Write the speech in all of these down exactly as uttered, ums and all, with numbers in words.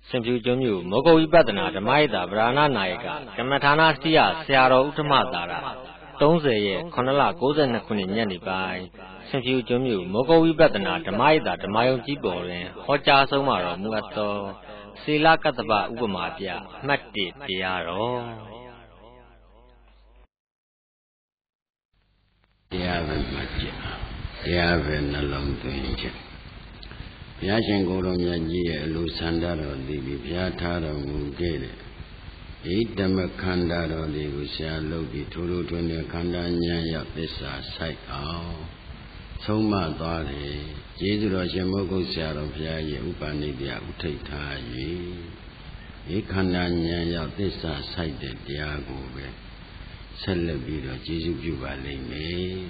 ရှင်ဖြူကျွန်းမြို့မောဂဝိပဿနာဓမ္မယတဗရာဏနာယကကမ္မထာနာစီယဆရာတော်ဥထမသာရသုံးဆယ်ရက်ခုနှစ်လကိုးဆယ်နှစ်ခုနှစ်ညနေပိုင်းရှင်ဖြူကျွန်းမြို့မောဂဝိပဿနာဓမ္မယတဓမ္မယုံကြီးပေါ်တွင်ဟောကြားဆုံးမှာတော်မူအပ်သောစေလကတ္တပဥပမာပြအမှတ်၁တရားတော်တရားပဲမှတ်ချက်တရားပဲနှလုံးသွင်းချက်ဘုရားရှင်ကိုယ်တော်မြတ်ကြီးရဲ့အလိုဆန္ဒတော်ဒီပြီးဘုရားထားတော်မူခဲ့တဲ့ဒီဓမ္မခန္ဓာတော်လေးကိုဆရာလုပ်ပြီးထိုးထိုးထွင်းထွင်းခန္ဓာဉာဏ်ရောက်သစ္စာဆိုင်အောင်ဆုံးမသွားတယ်ကျေးဇူးတော်ရှင်မောဂုတ်ဆရာတော်ဘုရားရဲ့ဥပနိဒေယဥထိတ်ထား၍ဒီခန္ဓာဉာဏ်ရောက်သစ္စာဆိုင်တဲ့တရားကိုပဲဆက်လက်ပြီးတော့ကျေးဇူးပြုပါလိမ့်မယ်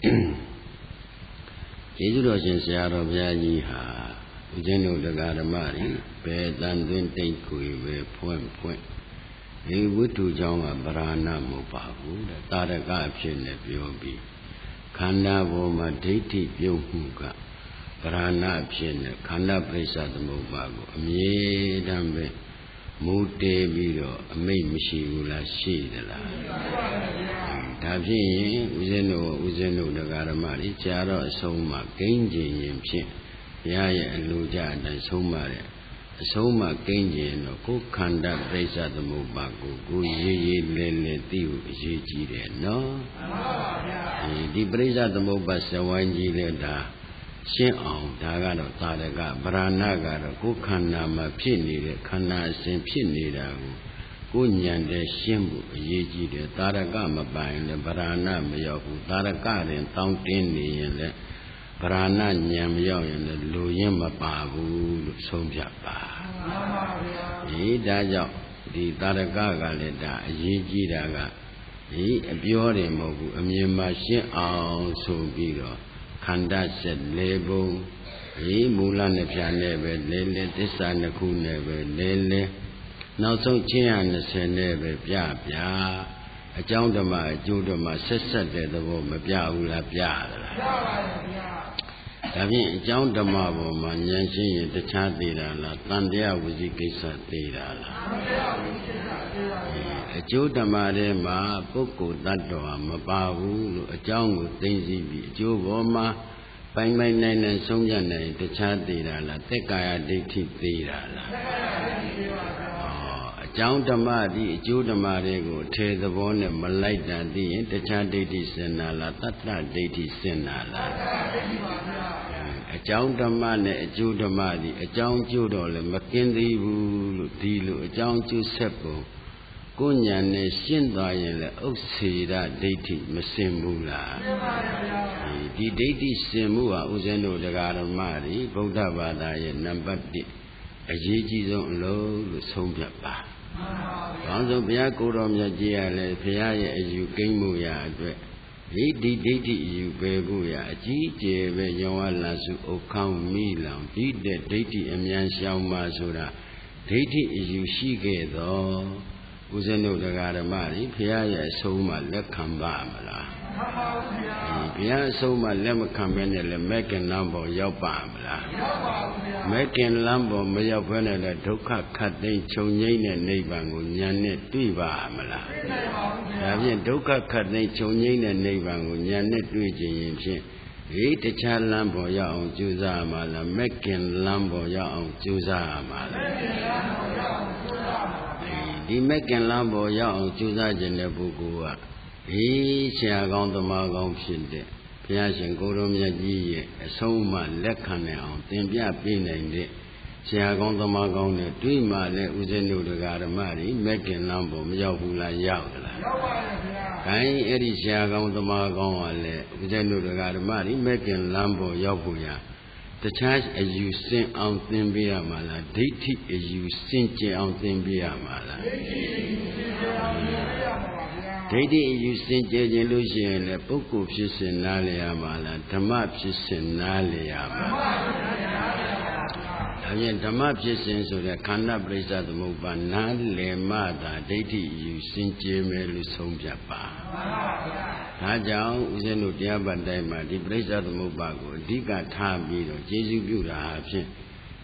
ကျေးဇူးတော်ရှင်ဆရာတော်ဘုရားကြီးဟာဦးဇင်းတို့တရားဓမ္မတွေဘယ်တန်သွင်းတိတ်ကိုပဲဖွင့်ဖွင့်ဒီဝိတုကြောင့်ကဗราဏမဟုတ်ပါဘူးတဲ့တာရကအဖြစ်နဲ့ပြောပြီးခန္ဓာပေါ်မှာဒိဋ္ဌိပြုတ်မှုကဗราဏအဖြစ်နဲ့ခန္ဓာပရိစ္ဆသမုပ္ပါကိုအမြဲတမ်းပဲမူတည်ပြီးတော့အမိတ်မရှိဘူးလားရှိသလားဒါဖြစ်ရင်ဦးဇင်းတို့ဦးဇင်းတို့တရားဓမ္မတွေကြာတော့အဆုံးမှာဂိမ်းကျင်ရင်ဖြင့်ဘုရားရဲ့အလိုကြအတိုင်းဆုံးမတဲ့အဆုံးမှာဂိမ်းကျင်တော့ကိုယ်ခန္ဓာပရိစ္ဆသမုပ္ပါကိုကိုယ်ရေးရေးလဲလဲသိဖို့အရေးကြီးတယ်နော်မှန်ပါဗျာဒီပရိစ္ဆသမုပ္ပါဇဝိုင်းကြီးလဲဒါရှင်းအောင်ဒါကတော့သာရကဗราဏကတော့ကိုယ်ခန္ဓာမှာဖြစ်နေတဲ့ခန္ဓာအစဉ်ဖြစ်နေတာကိုကိုယ်ဉာဏ်နဲ့ရှင်းဖို့အရေးကြီးတယ်သာရကမပိုင်လည်းဗราဏမရောက်ဘူးသာရကရင်တောင်းတင်းနေရင်လည်းဗราဏဉာဏ်မရောက်ရင်လည်းလူရင်းမပါဘူးလို့ဆုံးဖြတ်ပါမှန်ပါဗျာဒီဒါကြောင့်ဒီသာရကကလည်းဒါအရေးကြီးတာကဒီအပြောတယ်မဟုတ်ဘူးအမြင်မှရှင်းအောင်ဆိုပြီးတော့ခန္ဓာဆက်လေးပုံဒီမူလနှစ်ဖြာနဲ့ပဲလဲလဲသစ္စာနှစ်ခုနဲ့ပဲလဲလဲနောက်ဆုံးချင်းရနှစ်ဆယ်နဲ့ပဲပြပြအကြောင်းဓမ္မအကျိုးဓမ္မဆက်ဆက်တဲ့သဘောမပြဘူးလားပြသလားပြပါရဲ့ဗျာဒါဖြင့်အကြောင်းဓမ္မပေါ်မှာဉာဏ်ရှိရင်တခြားသေးတာလားတန်တရားဝစီကိစ္စသေးတာလားတန်တရားဝစီကိစ္စသေးပါဗျာအကျိုးဓမ္မထဲမှာပုဂ္ဂိုလ်တ attva မပါဘူးလို့အကြောင်းကိုသိသိပြီးအကျိုးပေါ်မှာပိုင်ပိုင်နိုင်နိုင်ဆုံးဖြတ်နိုင်တခြားသေးတာလားသက်ကာယဒိဋ္ဌိသေးတာလားသက်ကာယဒိဋ္ဌိသေးပါဗျာအကြောင်းဓမ္မဒီအကျိုးဓမ္မတွေကိုအထေသဘောနဲ့မလိုက်တာသိရင်တခြားဒိဋ္ဌိစင်နာလားတတ္တဒိဋ္ဌိစင်နာလားတတ္တဒိဋ္ဌိပါဗျာအကြောင်းဓမ္မနဲ့အကျိုးဓမ္မဒီအကြောင်းကျိုးတော့လည်းမကင်းသေးဘူးလို့ဒီလိုအကြောင်းကျိုးဆက်ပုံကိုဉာဏ်နဲ့ရှင်းသွားရင်လည်းဥစ္စေရဒိဋ္ဌိမစင်ဘူးလားစင်ပါဗျာဒီဒိဋ္ဌိစင်မှုဟာဥစဉ်တို့တရားဓမ္မတွေဗုဒ္ဓဘာသာရဲ့နံပါတ်တစ်အရေးကြီးဆုံးအလုပ်လို့ဆုံးဖြတ်ပါမှန်ပါဗျာဘာလို့ဘုရားကိုယ်တော်မြတ်ကြီးရလဲဘုရားရဲ့အယူကိန်းမှုရာအတွက်ဒီဒီဒိဋ္ဌိအယူပဲဖို့ရာအကြီးအကျယ်ပဲယောဝလာစုဥခေါင်းမိလောင်ဒီတဲ့ဒိဋ္ဌိအမြန်ရှောင်ပါဆိုတာဒိဋ္ဌိအယူရှိခဲ့တော့ဦးဇင်းတို့တရားဓမ္မတွေဘုရားရဲ့အဆုံးအမလက်ခံပါမလားမှန်ပါဗျာဘုရားအဆုံးအမလက်မခံဘဲနဲ့လည်းမဲခင်လမ်းပေါ်ရောက်ပါမလားရောက်ပါဗျာမဲခင်လမ်းပေါ်မရောက်ဘဲနဲ့လည်းဒုက္ခခတ်သိမ်းချုပ်ငြိမ်းတဲ့နိဗ္ဗာန်ကိုဉာဏ်နဲ့တွေ့ပါမလားတွေ့နိုင်ပါဘူးဗျာဒါဖြင့်ဒုက္ခခတ်သိမ်းချုပ်ငြိမ်းတဲ့နိဗ္ဗာန်ကိုဉာဏ်နဲ့တွေ့ခြင်းရင်ဖြင့်ဒီတခြားလမ်းပေါ်ရောက်အောင်ကြိုးစားမှာလားမဲခင်လမ်းပေါ်ရောက်အောင်ကြိုးစားမှာလားမဲခင်လမ်းပေါ်ရောက်အောင်ကြိုးစားမှာဒီမက်ကင်လမ်းပေါ်ရောက်အောင်ကြိုးစားခြင်းတဲ့ပုဂ္ဂိုလ်ကဒီဆရာကောင်းသမားကောင်းဖြစ်တဲ့ဘုရားရှင်ကိုယ်တော်မြတ်ကြီးရဲ့အဆုံးအမလက်ခံနိုင်အောင်သင်ပြပေးနိုင်တဲ့ဆရာကောင်းသမားကောင်းနဲ့တွေ့မှလည်းဥစဉ်တို့တရားဓမ္မတွေမက်ကင်လမ်းပေါ်မရောက်ဘူးလားရောက်သလားရောက်ပါရဲ့ဗျာ။ခိုင်းအဲ့ဒီဆရာကောင်းသမားကောင်းကလည်းဥစဉ်တို့တရားဓမ္မတွေမက်ကင်လမ်းပေါ်ရောက်ဖို့ရတခြားအယူစင်အောင်သင်ပေးရမှာလားဒိဋ္ဌိအယူစင်ကြယ်အောင်သင်ပေးရမှာလားဒိဋ္ဌိအယူစင်ကြယ်အောင်သင်ပေးရမှာပါဗျာဒိဋ္ဌိအယူစင်ကြယ်ခြင်းလို့ရှိရင်လည်းပုဂ္ဂိုလ်ဖြစ်စဉ်နားလည်ရမှာလားဓမ္မဖြစ်စဉ်နားလည်ရမှာဓမ္မဖြစ်စဉ်နားလည်ရမှာဒါဖြင့်ဓမ္မဖြစ်စဉ်ဆိုတဲ့ခန္ဓာပရိစ္ဆသမုပ္ပါနားလည်မှသာဒိဋ္ဌိအယူစင်ကြယ်မယ်လို့ဆုံးဖြတ်ပါမှန်ပါဗျာဒါကြောင့်ဦးဇင်းတို့တရားပတ်တိုင်းမှာဒီပရိစ္ဆသမုပ္ပါကိုအဓိကထားပြီးတော့ကျေးဇူးပြုတာအဖြစ်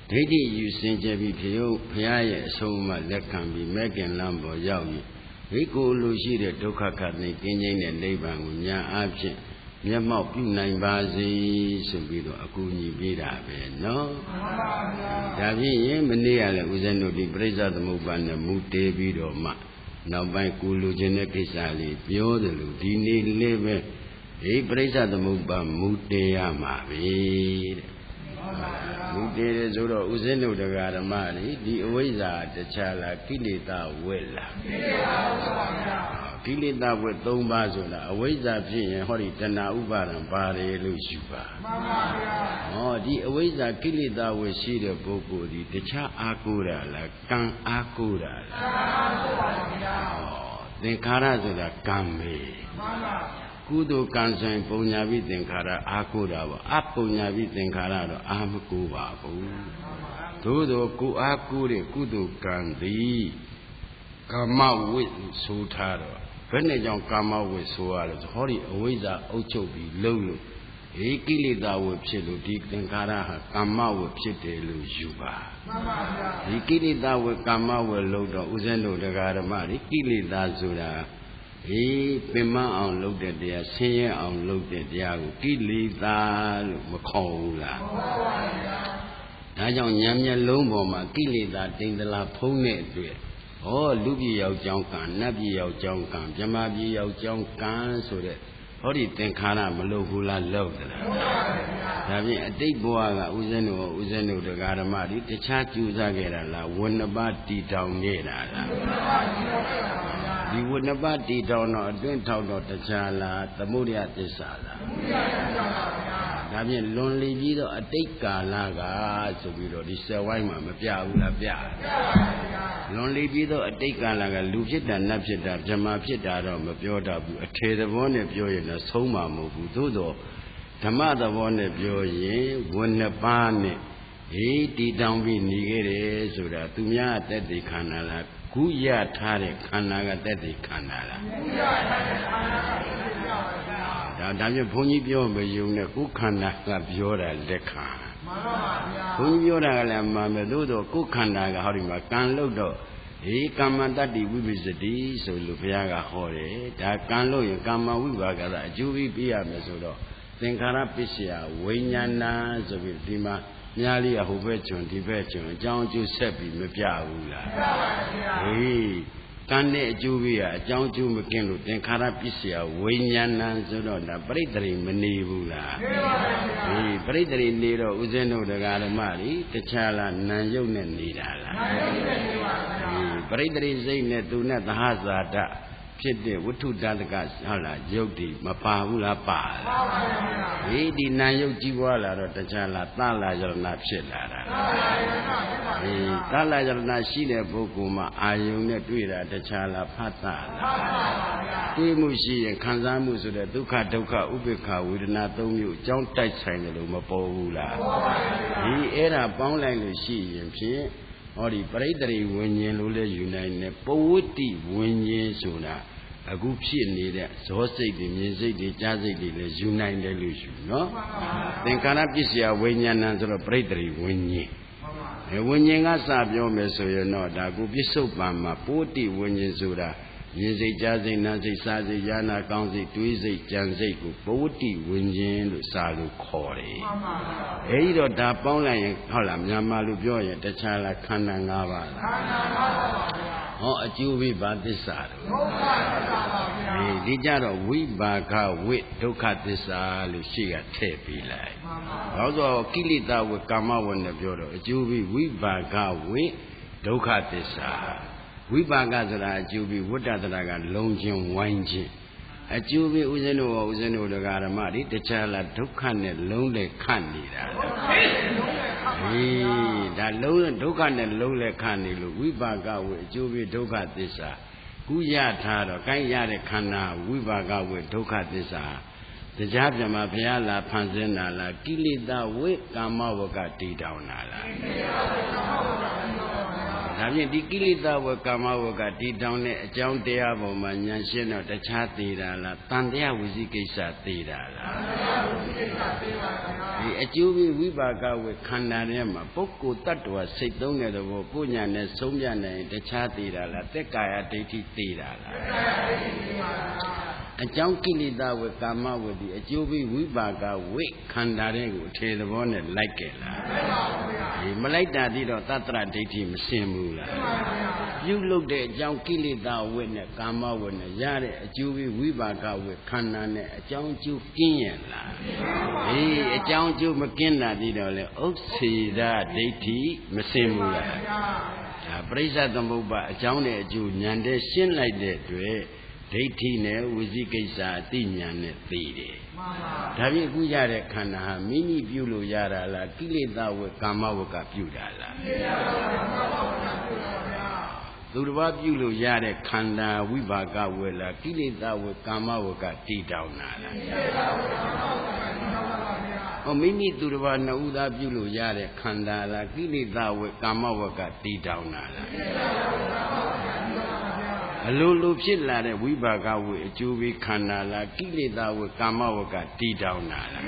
ဒိဋ္ဌိယူစင်ကြယ်ပြီးဖျုံဖျားရဲ့အဆုံးအမလက်ခံပြီးမဲခင်လမ်းပေါ်ရောက်ပြီးဒီကိုယ်လိုရှိတဲ့ဒုက္ခခတ်သိကင်းကျင်းတဲ့နိဗ္ဗာန်ကိုညာအားဖြင့်မျက်မှောက်ပြုနိုင်ပါစေဆိုပြီးတော့အကူအညီပေးတာပဲနော်ဒါဖြင့်ရင်မနေ့ကလည်းဦးဇင်းတို့ဒီပရိစ္ဆသမုပ္ပါနဲ့မူတည်ပြီးတော့မှနောက်ပိုင်းကိုလိုချင်တဲ့ကိစ္စလေးပြောတယ်လို့ဒီနေ့လေးပဲဒီပရိစ္ဆသမုပ္ပါမူတည်ရမှာပဲတဲ့မူတည်တယ်ဆိုတော့ဦးဇင်းတို့တရားဓမ္မတွေဒီအဝိဇ္ဇာတခြားလားကိလေသာဝက်လားကိလေသာပါဗျာကိလေသာဝက်၃ပါးဆိုတာအဝိဇ္ဇာဖြစ်ရင်ဟောဒီတဏှာဥပါဒံပါတယ်လို့ယူပါမှန်ပါဗျာဟောဒီအဝိဇ္ဇာကိလေသာဝက်ရှိတဲ့ပုဂ္ဂိုလ်ဒီတခြားအာကိုးတာလားကံအာကိုးတာလားကံအာကိုးပါဗျာဟောသင်္ခါရဆိုတာကံပဲမှန်ပါကုသိုလ်ကံဆိုင်ပုံညာပြီးသင်္ခါရအာကိုးတာပေါ့အပုံညာပြီးသင်္ခါရတော့အာမကိုးပါဘူးသို့သောကိုအာကိုးတဲ့ကုသိုလ်ကံသည်ကာမဝိဆိုထားတော့ဘယ်နဲ့ကြောင့်ကာမဝိဆိုရလဲဟောဒီအဝိဇ္ဇာအုပ်ချုပ်ပြီးလုံးလို့ဒီကိလေသာဝိဖြစ်လို့ဒီသင်္ခါရဟာကာမဝိဖြစ်တယ်လို့ယူပါမှန်ပါဗျာဒီကိလေသာဝိကာမဝိလို့တော့ဥစဉ်တို့တရားဓမ္မဒီကိလေသာဆိုတာအေးပင်မအောင်လုပ်တဲ့တရားဆင်းရဲအောင်လုပ်တဲ့တရားကိုကိလေသာလို့မခေါ်ဘူးလားမှန်ပါဗျာဒါကြောင့်ဉာဏ်မျက်လုံးပေါ်မှာကိလေသာတိမ်တလားဖုံးတဲ့အတွက်ဩလူပြည်ယောက်ျောင်းကံနတ်ပြည်ယောက်ျောင်းကံမြမပြည်ယောက်ျောင်းကံဆိုတဲ့ဟောဒီသင်္ခါရမလုပ်ဘူးလားလုပ်သလားမှန်ပါဗျာဒါဖြင့်အတိတ်ဘဝကဥစဉ်တို့ဥစဉ်တို့တရားဓမ္မတွေတခြားကျူးစားခဲ့တာလားဝဏ္ဏပါတီတောင်ခဲ့တာလားဝဏ္ဏပါတီတောင်ခဲ့တာပါဗျာဒီဝဏ္ဏပါတီတောင်တော့အတွင်းထောက်တော့တခြားလားသမုဒယသစ္စာလားသမုဒယသစ္စာပါဗျာဒါဖြင့်လွန်လီပြီးတော့အတိတ်ကာလကဆိုပြီးတော့ဒီဆယ်ဝိုင်းမှာမပြဘူးလားပြပြပါဗျာလွန်လီပြီးတော့အတိတ်ကာလကလူဖြစ်တာနတ်ဖြစ်တာဗြဟ္မာဖြစ်တာတော့မပြောတတ်ဘူးအထေသဘောနဲ့ပြောရင်တော့ဆုံးမှာမဟုတ်ဘူးသို့တော့ဓမ္မသဘောနဲ့ပြောရင်ဝဏ္ဏပါနဲ့ဟေးတီတောင်ပြီးနေခဲ့တယ်ဆိုတာသူများတက်တည်ခန္ဓာလားကုရထားတဲ့ခန္ဓာကတက်တည်ခန္ဓာလားကုရထားတဲ့ခန္ဓာကတက်တည်ခန္ဓာပါဗျာဒါဒါမျိုးဘုန်းကြီးပြောမယုံနဲ့ကိုယ်ခန္ဓာကပြောတာလက်ခံမှန်ပါဗျာဘုန်းကြီးပြောတာကလည်းမှန်ပဲသို့တော့ကိုယ်ခန္ဓာကဟောဒီမှာကံလို့တော့ေကမ္မတတ္တိဝိပစ္စတိဆိုလို့ဘုရားကဟောတယ်ဒါကံလို့ရင်ကာမဝိပါကသာအကျိုးပြီးပြရမယ်ဆိုတော့သင်္ခါရပစ္စယဝိညာဏဆိုပြီးဒီမှာညာလေးကဟိုဘက်ကျွန်းဒီဘက်ကျွန်းအကြောင်းအကျိုးဆက်ပြီးမပြဘူးလားပြပါပါဘုရားဟေးကံနဲ့အကျိုးပြီးကအကြောင်းအကျိုးမကင်းလို့သင်္ခါရပစ္စယဝိညာဏဆိုတော့ဒါပရိတ္တိမနေဘူးလားနေပါပါဘုရားဟေးပရိတ္တိနေတော့ဥစဉ်တို့တရားဓမ္မတွေတခြားလားနာယုတ်နဲ့နေတာလားနာယုတ်နဲ့နေပါဗျာပရိတ္တိစိတ်နဲ့သူနဲ့သဟဇာတဖြစ်တဲ့ဝတ္ထုတတကဟုတ်လားယုတ်ဒီမပါဘူးလားပါလားပါပါဗျာဒီဒီနာယုတ်ကြီးပွားလာတော့တခြားလားသလာယရဏဖြစ်လာတာသလာယရဏဖြစ်ပါဗျာဒီသလာယရဏရှိတဲ့ပုဂ္ဂိုလ်မှာအာယုန်နဲ့တွေ့တာတခြားလားဖတ်တာလားဖတ်ပါဗျာတွေ့မှုရှိရင်ခံစားမှုဆိုတဲ့ဒုက္ခဒုက္ခဥပေက္ခဝေဒနာသုံးမျိုးအကြောင်းတိုက်ဆိုင်တယ်လို့မပေါ်ဘူးလားပေါ်ပါဗျာဒီအဲ့ဒါပေါင်းလိုက်လို့ရှိရင်ဖြင့်ဟောဒီပရိတ္တိဝิญဉ်လို့လည်းယူနိုင်တယ်ပဝတ္တိဝิญဉ်ဆိုတာအခုဖြစ်နေတဲ့ဇောစိတ်တွေမြင်စိတ်တွေကြားစိတ်တွေလည်းယူနိုင်တယ်လို့ယူနော်သင်္ခါရပစ္စယဝိညာဏဆိုတော့ပရိတ္တိဝิญဉ်အဲဝิญဉ်ကစပြောမယ်ဆိုရင်တော့ဒါကိုပစ္စုပန်မှာပဝတ္တိဝิญဉ်ဆိုတာမြင်စိတ်ကြားစိတ်နားစိတ်စားစိတ်ယာနာကောင်းစိတ်တွေးစိတ်ကြံစိတ်ကိုပဝတ္တိဝิญဉ်လို့စာလို့ခေါ်တယ်အဲဒီတော့ဒါပေါင်းလိုက်ရင်ဟုတ်လားမြန်မာလူပြောရင်တခြားလားခန္ဓာ၅ပါးလားခန္ဓာ၅ပါးပါဗျာဟောအကျိုးပြီးဘာသစ္စာလဲဒုက္ခသစ္စာပါဗျာဒီဒီကြတော့ဝိပါကဝိဒုက္ခသစ္စာလို့ရှေ့ကထည့်ပေးလိုက်မှန်ပါဘူးတော့ကိလေသာဝိကာမဝိနဲ့ပြောတော့အကျိုးပြီးဝိပါကဝိဒုက္ခသစ္စာဝိပါကဆိုတာအကျိုးပြီးဝတ္တတရာကလုံးချင်းဝိုင်းချင်းအကျိုးပြီးဥစဉ်တို့ဥစဉ်တို့တရားဓမ္မတွေတခြားလားဒုက္ခနဲ့လုံးလဲခတ်နေတာလားဟေးဒါလုံးဒုက္ခနဲ့လုံးလဲခတ်နေလို့ဝိပါကဝိအကျိုးပြီးဒုက္ခသစ္စာကုရထားတော့ကိုင်းရတဲ့ခန္ဓာဝိပါကဝိဒုက္ခသစ္စာတရားပြမှာဘုရားလာဖန်ဆင်းတာလားကိလေသာဝိကာမဝကတည်တောင်းတာလားဒါဖြင့်ဒီကိလေသာဝိကာမဝကတည်တောင်းတဲ့အကြောင်းတရားပေါ်မှာဉာဏ်ရှင်းတော့တခြားသေးတာလားတန်တရားဝိသိကိစ္စသေးတာလားဒီအကျိုးပြီးဝိပါကဝိခန္ဓာထဲမှာပုဂ္ဂိုလ်တ attva စိတ်သုံးတဲ့ဘောပုညာနဲ့ဆုံးပြနိုင်တခြားသေးတာလားသက်ကာယဒိဋ္ဌိသေးတာလားအကြောင်းကိလေသာဝေကာမဝေဒီအကျိုးပြီးဝိပါကဝိခန္ဓာတွေကိုအထေသဘောနဲ့လိုက်ကြလားဒီမလိုက်တာဒီတော့သတ္တရဒိဋ္ဌိမစင်ဘူးလားပြုလုပ်တဲ့အကြောင်းကိလေသာဝေနဲ့ကာမဝေနဲ့ရတဲ့အကျိုးပြီးဝိပါကဝေခန္ဓာနဲ့အကြောင်းအကျိုးကင်းရဲ့လားအေးအကြောင်းအကျိုးမကင်းတာဒီတော့လေဥစ္စေဒဒိဋ္ဌိမစင်ဘူးလားဒါပရိစ္ဆေသမုပ္ပါအကြောင်းနဲ့အကျိုးဉာဏ်တည်းရှင်းလိုက်တဲ့အတွက်ဒိဋ္ဌိနဲ့ဝိသိကိစ္စအသိဉာဏ်နဲ့သိတယ်။ဒါဖြင့်အခုရတဲ့ခန္ဓာဟာမိမိပြုလို့ရတာလားကိလေသာဝေကာမဝကပြုတာလား။သူတစ်ပါးပြုလို့ရတဲ့ခန္ဓာဝိပါကဝေလားကိလေသာဝေကာမဝကတည်တောင်းတာလား။ဟောမိမိသူတစ်ပါးနှစ်ဦးသားပြုလို့ရတဲ့ခန္ဓာလားကိလေသာဝေကာမဝကတည်တောင်းတာလား။အလိုလိုဖြစ်လာတဲ့ဝိပါကဝေအကျိုးပေးခန္ဓာလားကိလေသာဝေကာမဝကတည်တောင်းတာလား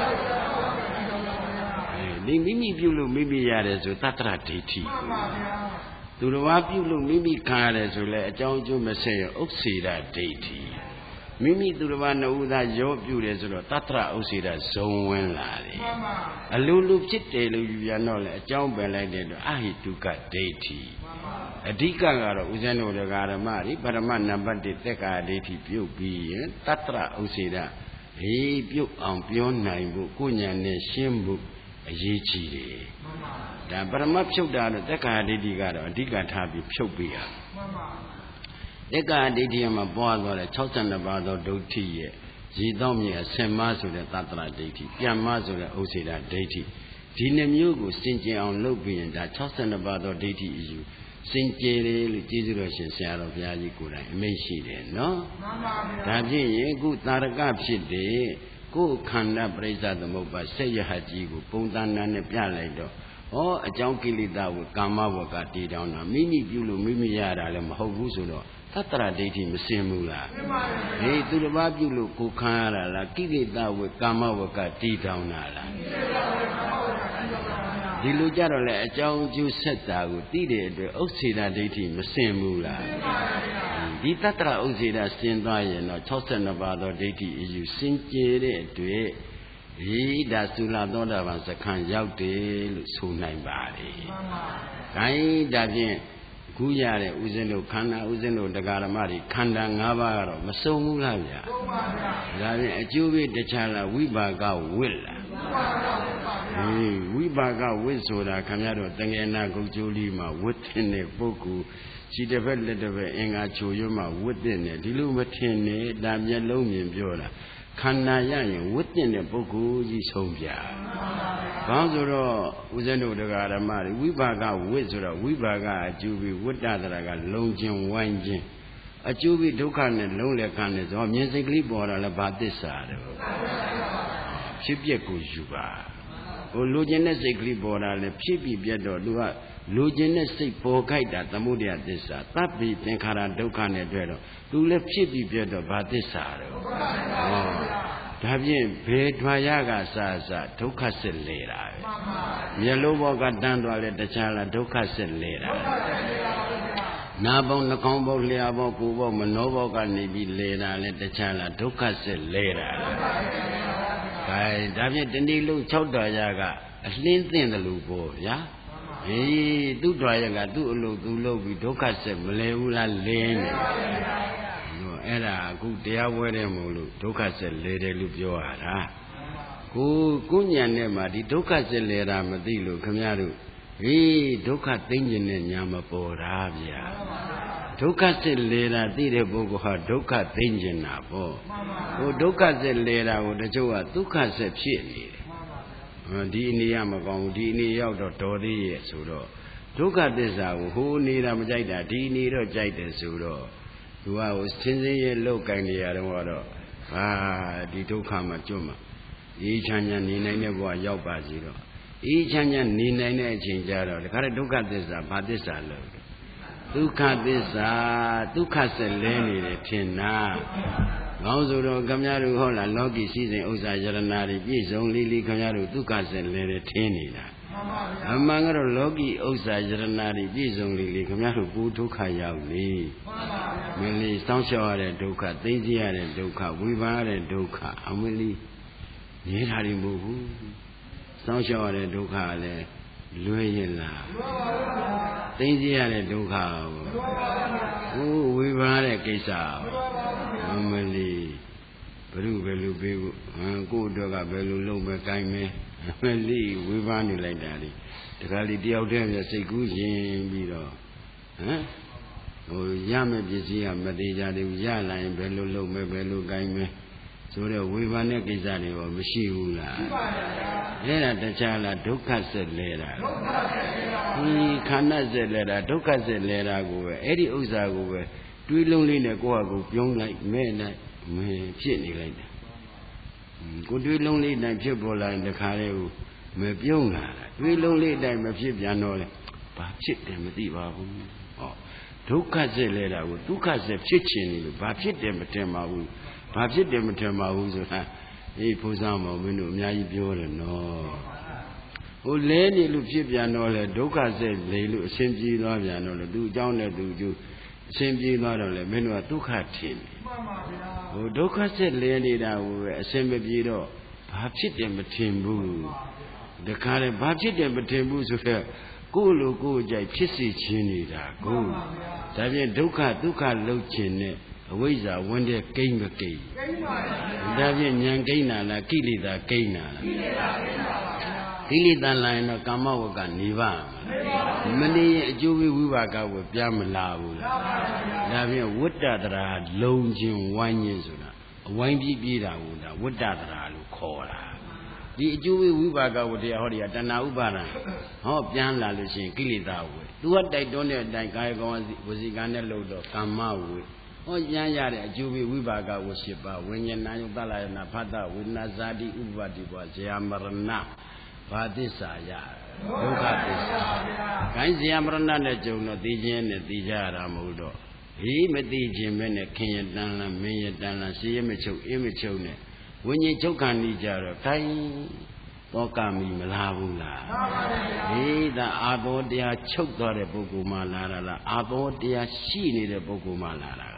အဲဒီမိမိပြုလို့မိမိရတယ်ဆိုသတ္တရဒိဋ္ဌိသူတော်ဘာပြုလို့မိမိခံရတယ်ဆိုလဲအကြောင်းအကျိုးမဆက်ရဥစ္စေဒဒိဋ္ဌိမိမိသူတော်ဘာနှစ်ဦးသားရောပြုတယ်ဆိုတော့သတ္တရဥစ္စေဒဇုံဝင်လာတယ်အလိုလိုဖြစ်တယ်လို့ယူပြန်တော့လေအကြောင်းပယ်လိုက်တဲ့တော့အဟိတုကဒိဋ္ဌိအဓိကကတော့ဦးဇင်းတို့တရားဓမ္မတွေပရမနံပါတ်တစ်သက်္ကာဒိဋ္ဌိပြုတ်ပြီးရင်တတ္တရဥစ္စေဒဟေးပြုတ်အောင်ပြောနိုင်ဖို့ကိုဉာဏ်နဲ့ရှင်းဖို့အရေးကြီးတယ်ဒါပရမဖြုတ်တာတော့သက်္ကာဒိဋ္ဌိကတော့အဓိကထားပြီးဖြုတ်ပေးရသက်္ကာဒိဋ္ဌိမှာပွားသွားတဲ့၆၂ပါးသောဒုဋ္ဌိရဲ့ရည်တော့မြေအစင်မဆိုတဲ့တတ္တရဒိဋ္ဌိပြန်မဆိုတဲ့ဥစ္စေဒဒိဋ္ဌိဒီနှမျိုးကိုစင်ကြင်အောင်လုပ်ပြီးရင်ဒါ၆၂ပါးသောဒိဋ္ဌိအယူစင်ကြယ်တယ်လို့ကျေးဇူးတော်ရှင်ဆရာတော်ဘုရားကြီးကိုယ်တိုင်အမိန့်ရှိတယ်နော်မှန်ပါဗျာဒါဖြင့်ယခုတာရကဖြစ်တဲ့ကိုယ်ခန္ဓာပရိစ္ဆသမုပ္ပါစိတ်ရဟကြီးကိုပုံသဏ္ဍာန်နဲ့ပြလိုက်တော့ဩအကြောင်းကိလေသာကိုကာမဝကတည်တောင်းတာမိမိပြုလို့မိမိရတာလည်းမဟုတ်ဘူးဆိုတော့သတ္တရဒိဋ္ဌိမစင်ဘူးလားမှန်ပါဗျာဟေးသူတစ်ပါးပြုလို့ကိုခံရတာလားကိလေသာဝေကာမဝကတည်တောင်းတာလားဒီလိုကြတော့လေအကြောင်းအကျိုးဆက်တာကိုသိတဲ့အတွက်ဥစ္စေဒဒိဋ္ဌိမစင်ဘူးလားဒီတတ္တရဥစ္စေဒစင်သွားရင်တော့၆၂ပါးသောဒိဋ္ဌိအယူစင်ကြယ်တဲ့အတွက်ဒီဒါသုလသောတာပန်စခန်းရောက်တယ်လို့ဆိုနိုင်ပါလေ။ဒါရင်ဒါဖြင့်ခုရတဲ့ဥစဉ်တို့ခန္ဓာဥစဉ်တို့တရားဓမ္မတွေခန္ဓာ၅ပါးကတော့မစုံဘူးလားဗျာ။စုံပါဗျာ။ဒါဖြင့်အကျိုးပေးတခြားလားဝိပါကဝိလား။ဟေးဝိပါကဝိဆိုတာခင်ဗျားတို့တငယ်နာကုတ်ကျိုးလေးမှာဝိသင်တဲ့ပုဂ္ဂိုလ်ခြေတစ်ဖက်လက်တစ်ဖက်အင်္ဂါချိုရွမှာဝိသင်တယ်ဒီလိုမထင်နဲ့ဒါမျက်လုံးမြင်ပြောတာခန္ဓာရရင်ဝိသင်တဲ့ပုဂ္ဂိုလ်ကြီးဆုံးပြ။ဘာလို့ဆိုတော့ဦးဇင်းတို့တရားဓမ္မတွေဝိပါကဝိဆိုတော့ဝိပါကအကျိုးပြီးဝိတ္တတရာကလုံခြင်းဝိုင်းခြင်းအကျိုးပြီးဒုက္ခနဲ့လုံးလက်ခံတယ်ဆိုတော့မြင်စိတ်ကလေးပေါ်တာလည်းဘာသစ္စာတော့ဖြစ်ပျက်ကိုယူပါဟိုလိုချင်တဲ့စိတ်ကလေးပေါ်တာလည်းဖြစ်ပြီးပြတ်တော့သူကလိုချင်တဲ့စိတ်ပေါ်ခိုက်တာသမုဒယသစ္စာသဗ္ဗေသင်္ခါရဒုက္ခနဲ့တွေ့တော့သူလည်းဖြစ်ပြီးပြတ်တော့ဘာသစ္စာတော့ဟောဒါဖြင့်ဘယ်ထွာရကစစဒုက္ခစစ်လေတာပဲမျက်လုံးဘောကတန်းသွားလဲတခြားလားဒုက္ခစစ်လေတာနာပေါင်းနှာခေါင်းပေါင်းလျှာပေါင်းကိုယ်ပေါင်းမနောပေါကနေပြီးလေတာလဲတခြားလားဒုက္ခစစ်လေတာဒါဒါဖြင့်တဏှိလုံး၆တော်ရကအလင်းသင့်တယ်လို့ပေါ့ဗျာဟေးသူ့တော်ရကသူ့အလုပ်သူလုပ်ပြီးဒုက္ခစစ်မလဲဘူးလားလင်းနေအဲ့ဒါအခုတရားဝဲတယ်မို့လို့ဒုက္ခစစ်လဲတယ်လို့ပြောရတာကိုကိုညံနဲ့မှဒီဒုက္ခစစ်လဲတာမသိလို့ခမရတို့ဟေးဒုက္ခသိမ့်ခြင်းနဲ့ညာမပေါ်တာဗျာဒုက္ခစစ်လဲတာသိတဲ့ပုဂ္ဂိုလ်ဟာဒုက္ခသိမ့်ခြင်းတာပေါ့ဟိုဒုက္ခစစ်လဲတာကိုတချို့ကဒုက္ခစစ်ဖြစ်နေတယ်ဒီအနေရမကောင်းဘူးဒီအနေရောက်တော့တော်သေးရဲ့ဆိုတော့ဒုက္ခသစ္စာကိုဟိုနေတာမကြိုက်တာဒီအနေတော့ကြိုက်တယ်ဆိုတော့သူကဟိုစင်းစင်းရဲ့လောက်ကင်နေရတော့啊，ဒီဒုက္ခမှာကျွတ်မှာအေးချမ်းချမ်းနေနိုင်တဲ့ဘဝရောက်ပါစီတော့အေးချမ်းချမ်းနေနိုင်တဲ့အချိန်ကြတော့ဒါကြတဲ့ဒုက္ခသစ္စာဘာသစ္စာလို့ဒုက္ခသစ္စာဒုက္ခဆက်လဲနေတယ်ထင်တာကောင်းဆိုတော့ခမရတို့ဟုတ်လားလောကီရှိစဉ်ဥစ္စာယရနာတွေပြည့်စုံလေးလေးခမရတို့ဒုက္ခဆက်လဲတယ်ထင်နေတာအမှန်ကတော့လောကီဥစ္စာယရနာတွေပြည့်စုံလေးလေးခမရတို့ကိုဒုက္ခရောက်နေမင်းလေးစောင့်ရှောက်ရတဲ့ဒုက္ခသိသိရတဲ့ဒုက္ခဝိပါရတဲ့ဒုက္ခအမလေးနေတာတွေမဟုတ်ဘူးစောင့်ရှောက်ရတဲ့ဒုက္ခလည်းလွယ်ရင်လားသိသိရတဲ့ဒုက္ခဟိုဝိပါရတဲ့ကိစ္စအမလေးဘယ်လိုဘယ်လိုပေးဖို့ကိုယ့်အတွက်ကဘယ်လိုလုပ်မယ်ကိုင်းမယ်အမလေးဝိပါနေလိုက်တာလေတခါလေတယောက်တည်းပြစိတ်ကူးရင်ပြီးတော့ဟမ်ဟိုရမယ်ပစ္စည်းကမသေးကြသေးဘူးရလာရင်ဘယ်လိုလုပ်မယ်ဘယ်လိုကိုင်းမယ်ဆိုတော့ဝိပါနဲ့ကိစ္စတွေရောမရှိဘူးလားရှိပါဗျာအဲ့ဒါတခြားလားဒုက္ခဆက်လဲတာဒုက္ခဆက်လဲတာဒီခန္ဓာဆက်လဲတာဒုက္ခဆက်လဲတာကိုပဲအဲ့ဒီဥစ္စာကိုပဲတွေးလုံးလေးနဲ့ကိုယ့်ဟာကိုပြုံးလိုက်မဲ့လိုက်မဖြစ်နေလိုက်တာကိုတွေးလုံးလေးတိုင်းဖြစ်ပေါ်လာရင်တခါလေကိုမပြုံးလာတာတွေးလုံးလေးတိုင်းမဖြစ်ပြန်တော့လေဘာဖြစ်တယ်မသိပါဘူးဟောဒုက္ခဆက်လဲတာကိုဒုက္ခဆက်ဖြစ်ခြင်းလို့ဘာဖြစ်တယ်မတင်ပါဘူးဘာဖြစ်တယ်မထင်ပါဘူးဆိုတာအေးဖိုးစားမောင်မင်းတို့အများကြီးပြောတယ်နော်ဟိုလဲနေလို့ဖြစ်ပြန်တော့လေဒုက္ခဆက်လေလို့အရှင်ပြေးသွားပြန်တော့လေသူအကြောင်းနဲ့သူကျိုးအရှင်ပြေးသွားတော့လေမင်းတို့ကဒုက္ခထင်တယ်မှန်ပါဗျာဟိုဒုက္ခဆက်လဲနေတာကိုပဲအရှင်မပြေတော့ဘာဖြစ်တယ်မထင်ဘူးတခါလေဘာဖြစ်တယ်မထင်ဘူးဆိုတော့ကိုယ်လိုကိုယ်ကြိုက်ဖြစ်စေခြင်းနေတာကိုဒါဖြင့်ဒုက္ခဒုက္ခလုံးခြင်းနဲ့အဝိဇ္ဇာဝင်တဲ့ကိန်းမကိန်းကိန်းပါဗျာဒါဖြင့်ဉာဏ်ကိန်းနာလားကိလေသာကိန်းနာလားကိလေသာကိန်းပါဗျာကိလေသာလာရင်တော့ကာမဝကကနေပါမနေရင်အကျိုးဝိပါကဝပြန်မလာဘူးလားဒါဖြင့်ဝတ္တတရာလုံခြင်းဝိုင်းခြင်းဆိုတာအဝိုင်းပြီးပြေးတာကိုဒါဝတ္တတရာလို့ခေါ်တာဒီအကျိုးဝိပါကဝတရားဟောဒီကတဏှာဥပါဒံဟောပြန်လာလို့ရှိရင်ကိလေသာဝေသူကတိုက်တွန်းတဲ့အတိုင်းကာယကံဝစီကံနဲ့လို့တော့ကာမဝေဟောကျမ်းရတဲ့အကျိုးဝိပါကဝရှိပါဝိညာဏယုတလယနာဖတ်တဝိနာဇာတိဥပပတ္တိဘောဇယမရဏဘာသစ္စာရဒုက္ခသစ္စာခိုင်းဇယမရဏနဲ့ကြုံတော့သိခြင်းနဲ့သိကြရတာမဟုတ်တော့ဟေးမသိခြင်းပဲနဲ့ခင်ရတန်လန်းမင်းရတန်လန်းစီရမချုပ်အေးမချုပ်နဲ့ဝိညာဉ်ချုပ်ခံနေကြတော့ခိုင်းတောကမိမလားဘူးလားဟေးဒါအာဘောတရားချုပ်သွားတဲ့ပုဂ္ဂိုလ်မှလာတာလားအာဘောတရားရှိနေတဲ့ပုဂ္ဂိုလ်မှလာတာ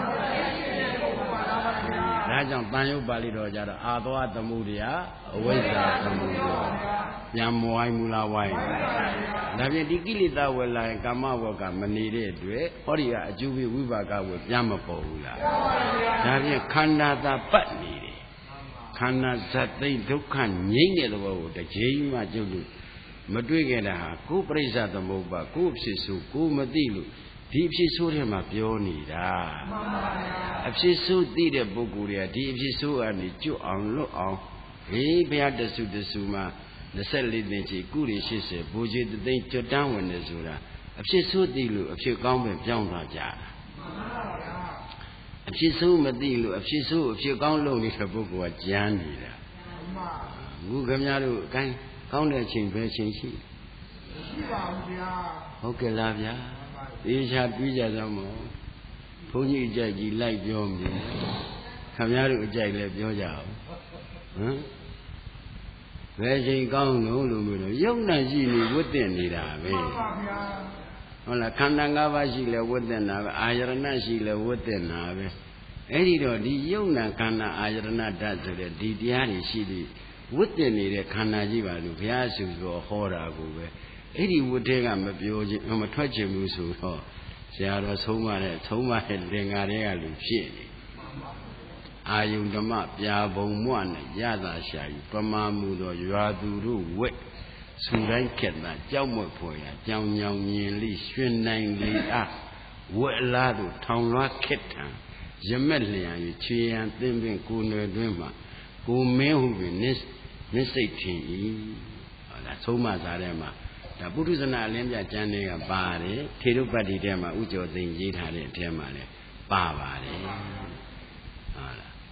ဒါကြောင့်တန်ရုပ်ပါဠိတော်ကြတော့အာသောသမှုတရားအဝိဇ္ဇာသမှုတရားပြန်မဝိုင်းမူလားဝိုင်းဒါဖြင့်ဒီကိလေသာဝယ်လာရင်ကာမဝကမနေတဲ့အတွက်ဟောဒီကအကျိုးဝိပါကဝယ်ပြန်မပေါ်ဘူးလားဒါဖြင့်ခန္ဓာသာပတ်နေတယ်ခန္ဓာဇတ်သိဒုက္ခငြိမ့်တဲ့သဘောကိုတစ်ချိန်မှကျုပ်လို့မတွေ့ခဲ့တာဟာကိုယ်ပြိဿသမုပ္ပါကိုယ်ဖြစ်ဆိုကိုယ်မသိလို့ဒီအဖြစ်ဆိုးထဲမှာပြောနေတာမှန်ပါဗျာအဖြစ်ဆိုးသိတဲ့ပုဂ္ဂိုလ်တွေကဒီအဖြစ်ဆိုးကနေကျွတ်အောင်လွတ်အောင်ဟေးဘုရားတဆုတဆုမှာยี่สิบสี่သိန်းချီကုရီရှစ်ဆယ်ဘူကြီးတသိန်းကျွတ်တန်းဝင်နေဆိုတာအဖြစ်ဆိုးသိလို့အဖြစ်ကောင်းပဲပြောင်းသွားကြတာမှန်ပါဗျာအဖြစ်ဆိုးမသိလို့အဖြစ်ဆိုးအဖြစ်ကောင်းလုပ်နေတဲ့ပုဂ္ဂိုလ်ကကြမ်းနေတာမှန်ပါအခုခင်ဗျားတို့အကိုင်းကောင်းတဲ့အချိန်ပဲချိန်ရှိရှိပါဘူးဗျာဟုတ်ကဲ့လားဗျာသေချာတွေးကြစမ်းမို့ဘုန်းကြီးအကြိုက်ကြီးလိုက်ပြောမယ်ခင်ဗျားတို့အကြိုက်လည်းပြောကြအောင်ဟမ်ဘယ်ချိန်ကောင်းလို့လို့မျိုးတော့ယုံနာရှိနေဝတ်တင်နေတာပဲဟုတ်ပါဗျာဟုတ်လားခန္ဓာ၅ပါးရှိလဲဝတ်တင်တာပဲအာယရဏရှိလဲဝတ်တင်တာပဲအဲ့ဒီတော့ဒီယုံနာခန္ဓာအာယရဏဓာတ်ဆိုတဲ့ဒီတရားတွေရှိပြီးဝတ်တင်နေတဲ့ခန္ဓာကြီးပါလို့ဘုရားရှင်ဆိုဟောတာကိုပဲအဲ့ဒီဝတ်ထဲကမပြောခြင်းမထွက်ခြင်းဘူးဆိုတော့ဆရာတော်ဆုံးမတဲ့ဆုံးမတဲ့လင်္ကာတွေကလူဖြစ်နေအာယုန်ဓမ္မပြာဘုံမွနဲ့ရတာရှာယူပမာမူတော်ရွာသူတို့ဝက်စူတိုင်းခက်တာကြောက်မွက်ဖွယ်ရာကြောင်ညောင်မြင်လိရွှင်နိုင်လေအားဝက်လားတို့ထောင်လွှားခက်ထံရမက်လျံ၍ခြေရန်သင်ပင်ကိုယ်နယ်တွင်မှကိုမင်းဟုပင်နစ်နစ်စိတ်ထင်၏ဟောလားဆုံးမစားထဲမှာဒါပုထုဇဏအလင်းပြကျမ်းတွေကပါတယ်ထေရုပတ္တိထဲမှာဥကျော်သိမ့်ရေးထားတဲ့အထဲမှာလည်းပါပါတယ်ဟုတ်လား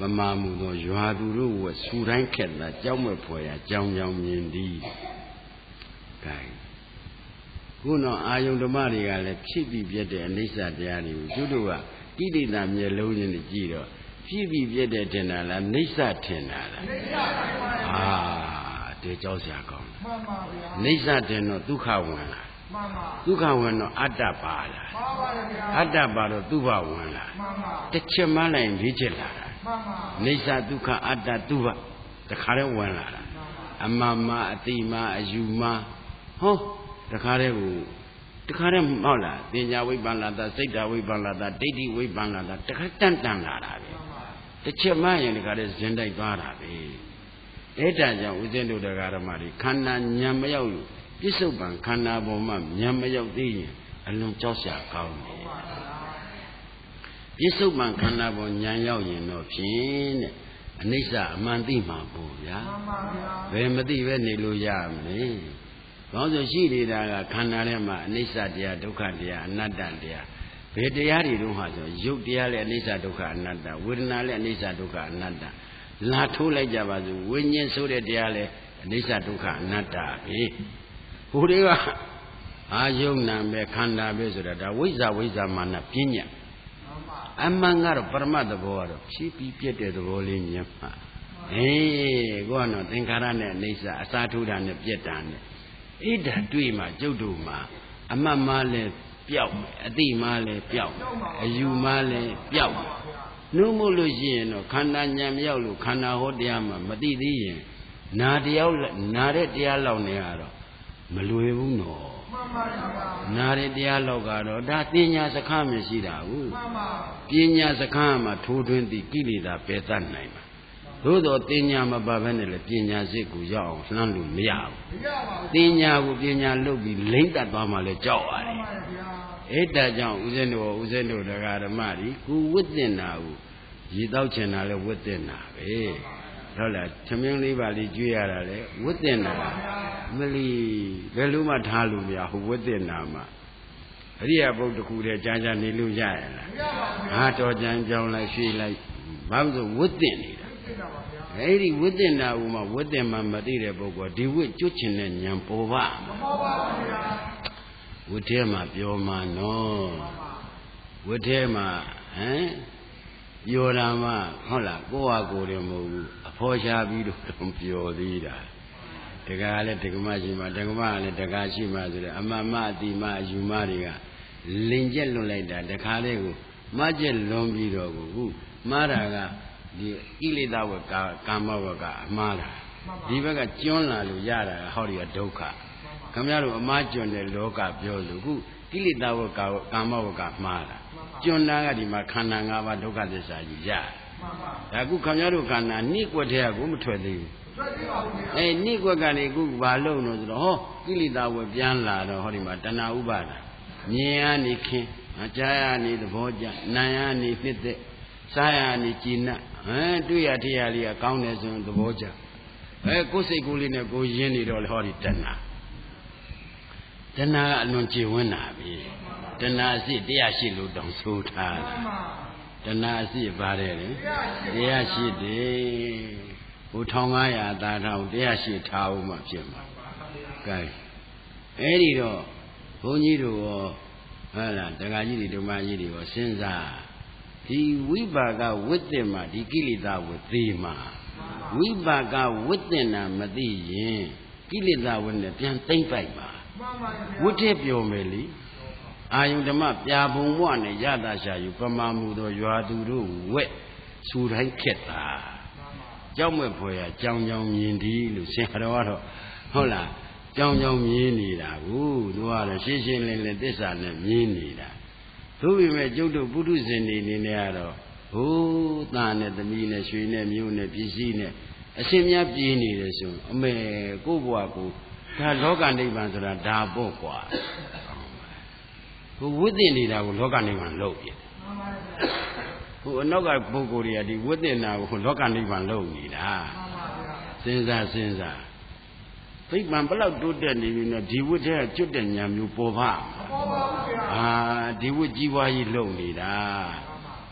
ပမာမှုသောရွာသူတို့ဝဆူတိုင်းခက်တာကြောက်မဲ့ဖွယ်ရာကြောင်ကြောင်မြင်သည်ကဲခုတော့အာယုန်ဓမ္မတွေကလည်းဖြစ်ပြီးပြတဲ့အနိစ္စတရားတွေကိုကျွတ်တို့ကတိတိတမျက်လုံးချင်းကြည့်တော့ဖြစ်ပြီးပြတဲ့ထင်တာလားနိစ္စထင်တာလားနိစ္စပါဗျာအာတေကြောက်စရာကောင်းမှန်ပါဗျာနိစ္စတင်တော့ဒုက္ခဝင်လာမှန်ပါဒုက္ခဝင်တော့အတ္တပါလာမှန်ပါဗျာအတ္တပါတော့သူ့ဘဝင်လာမှန်ပါတစ်ချက်မှလိုက်လေးချက်လာတာမှန်ပါနိစ္စဒုက္ခအတ္တသူ့ဘတခါတည်းဝင်လာတာအမှန်မှအတိမှအယူမှဟောတခါတည်းကိုတခါတည်းမဟုတ်လားပညာဝိပ္ပန္နတာစိတ်ဓာဝိပ္ပန္နတာဒိဋ္ဌိဝိပ္ပန္နတာတခါတန်တန်လာတာပဲတစ်ချက်မှရင်တခါတည်းဇင်တိုက်သွားတာပဲအဲ့ဒါကြောင့်ဦးဇင်းတို့တရားဓမ္မတွေခန္ဓာဉာဏ်မရောက်လို့ပြစ္ဆုတ်ပံခန္ဓာပေါ်မှာဉာဏ်မရောက်သေးရင်အလွန်ကြောက်စရာကောင်းတယ်ပြစ္ဆုတ်ပံခန္ဓာပေါ်ဉာဏ်ရောက်ရင်တော့ဖြင့်တဲ့အနိစ္စအမှန်သိမှာပေါ့ဗျာဘယ်မသိပဲနေလို့ရမလဲဘာလို့ဆိုရှိနေတာကခန္ဓာထဲမှာအနိစ္စတရားဒုက္ခတရားအနတ္တတရားဘယ်တရားတွေတော့ဟာဆိုရုပ်တရားလည်းအနိစ္စဒုက္ခအနတ္တဝေဒနာလည်းအနိစ္စဒုက္ခအနတ္တလာထိုးလိုက်ကြပါစို့ဝိညာဉ်ဆိုတဲ့တရားလည်းအနိစ္စဒုက္ခအနတ္တပဲဟိုတွေကအာယုံနာပဲခန္ဓာပဲဆိုတာဒါဝိဇ္ဇာဝိဇ္ဇာမာနပညာအမှန်ကတော့ပရမတ်သဘောကတော့ဖြည်းပြီးပြည့်တဲ့သဘောလေးမြတ်မှာအေးကိုကတော့သင်္ခါရနဲ့အနိစ္စအစာထိုးတာနဲ့ပြည့်တာနဲ့ဣဒ္ဓတွေ့မှကျုပ်တို့မှာအမှတ်မှလည်းပျောက်မယ်အတိမှလည်းပျောက်အယူမှလည်းပျောက်နှုတ်မို့လို့ရှိရင်တော့ခန္ဓာဉာဏ်မရောက်လို့ခန္ဓာဟောတရားမှမသိသေးရင်နာတရားနာတဲ့တရားလောက်နေရတော့မလွယ်ဘူးနော်မှန်ပါဗျာနာတဲ့တရားလောက်ကတော့ဒါပညာစကားမရှိတာဘူးမှန်ပါပညာစကားမှာထိုးထွင်းသည့်ကိလေသာပယ်တတ်နိုင်မှာသို့တော်တင်ညာမပါဘဲနဲ့လည်းပညာစိတ်ကိုရောက်အောင်လှမ်းလို့မရဘူးမရပါဘူးတင်ညာကိုပညာလုပ်ပြီးလိမ့်တတ်သွားမှလည်းကြောက်ရတယ်မှန်ပါဗျာအဲ့ဒါကြောင့်ဦးဇင်းတို့ဦးဇင်းတို့တရားဓမ္မတွေကိုဝတ်တင်တာကိုရေတောက်ချင်တာလည်းဝတ်တင်တာပဲဟုတ်လားသမင်းလေးပါလေးကျွေးရတာလေဝတ်တင်တာမလီဘယ်လိုမှထားလို့မရဘူးဝတ်တင်တာမှအရိယာပုဂ္ဂိုလ်တစ်ခုတည်းကြာကြာနေလို့ရရလားမရပါဘူးဟာတော်ကြံကြောင်းလိုက်ရွှေ့လိုက်ဘာလို့ဆိုဝတ်တင်နေတာအဲ့ဒီဝတ်တင်တာဥမှာဝတ်တင်မှမသိတဲ့ပုဂ္ဂိုလ်ဒီဝတ်ကျွတ်ချင်တဲ့ဉာဏ်ပေါ်ပါမပေါ်ပါဘူးဗျာဝတ်ထဲမှာပြောမှနော်ဝတ်ထဲမှာဟမ်ပြောတာမှဟုတ်လားကိုယ့်ဟာကိုယ်တယ်မဟုတ်ဘူးအဖော်ရှားပြီးတော့ပြောသေးတာတက္ကະလည်းတက္ကမရှိမှတက္ကမလည်းတက္ကရှိမှဆိုတဲ့အမမအတိမအယူမတွေကလင်ကျက်လွန်လိုက်တာတခါလေးကိုမကျက်လွန်ပြီးတော့ကိုမှားတာကဒီကိလေသာဝကကာမဝကအမှားတာဒီဘက်ကကျွန်းလာလို့ရတာဟောဒီကဒုက္ခခင်ဗျားတို့အမှားကျွန်းတဲ့လောကပြောလို့ခုကိလေသာဝကကာမဝကမှားတာကျွန်းတာကဒီမှာခန္ဓာ၅ပါးဒုက္ခသစ္စာကြီးရဒါခုခင်ဗျားတို့ခန္ဓာနှိကွက်တဲ့ကိုမထွက်သေးဘူးထွက်သေးပါဘူးအဲနှိကွက်ကနေခုဘာလို့လို့ဆိုတော့ဟောကိလေသာဝပြန်လာတော့ဟောဒီမှာတဏှာဥပါဒမြင်ရနေခင်ကြားရနေသဘောကျနာရနေနှစ်သက်စားရနေကြည်နပ်ဟမ်တွေ့ရထရလေးကကောင်းတယ်ဆိုရင်သဘောကျအဲကိုယ်စိတ်ကိုယ်လေးနဲ့ကိုယ်ရင်းနေတော့လေဟောဒီတဏှာတဏှာကအလွန်ကျေဝန်းတာပဲတဏှာအစစ်တရားရှိလို့တောင်ဆိုထားတာတဏှာအစစ်ပါတယ်လေတရားရှိတယ်ဟို၁၅၀၀သာထောင်တရားရှိထားဦးမှဖြစ်မှာကဲအဲ့ဒီတော့ဘုန်းကြီးတို့ရောဟုတ်လားတက္ကကြီးတွေဓမ္မကြီးတွေရောစဉ်းစားဒီဝိပါကဝိတ္တမှာဒီကိလေသာကိုသိမှာဝိပါကဝိတ္တနာမသိရင်ကိလေသာဝနဲ့ပြန်သိမ့်ပိုက်မှာဝိတ္တပြောမယ်လေအာယုဓမ္မပြာပုံဘဝနဲ့ရတာရှာယူပမာမှုသောရွာသူတို့ဝက်ဆူတိုင်းခက်တာကြောက်မဲ့ဖွယ်ရကြောင်ကြောင်မြင်သည်လို့ဆရာတော်ကတော့ဟုတ်လားကြောင်ကြောင်မြင်နေတာကိုသူကတော့ရှင်းရှင်းလင်းလင်းသစ္စာနဲ့မြင်နေတာသို့ပေမဲ့ကျုပ်တို့ပုထုဇဉ်တွေအနေနဲ့ကတော့ဟိုးသားနဲ့သမီးနဲ့ရွှေနဲ့မျိုးနဲ့ပစ္စည်းနဲ့အရှင်များပြေးနေတယ်ဆိုအမေကိုယ့်ဘဝကိုဒါလောကနိဗ္ဗာန်ဆိုတာဒါပေါ့ကွာဟိုဝိသင်နေတာကိုလောကနိဗ္ဗာန်လုပ်ပြဟိုအနောက်ကပုဂ္ဂိုလ်တွေကဒီဝိသင်နာကိုလောကနိဗ္ဗာန်လုပ်နေတာစဉ်းစားစဉ်းစားသိပ္ပံဘလောက်တိုးတက်နေပြီနဲ့ဒီဝိထဲကကျွတ်တဲ့ညာမျိုးပေါ်ပါမပေါ်ပါဘူးဗျာအာဒီဝိကြီးပွားကြီးလုပ်နေတာ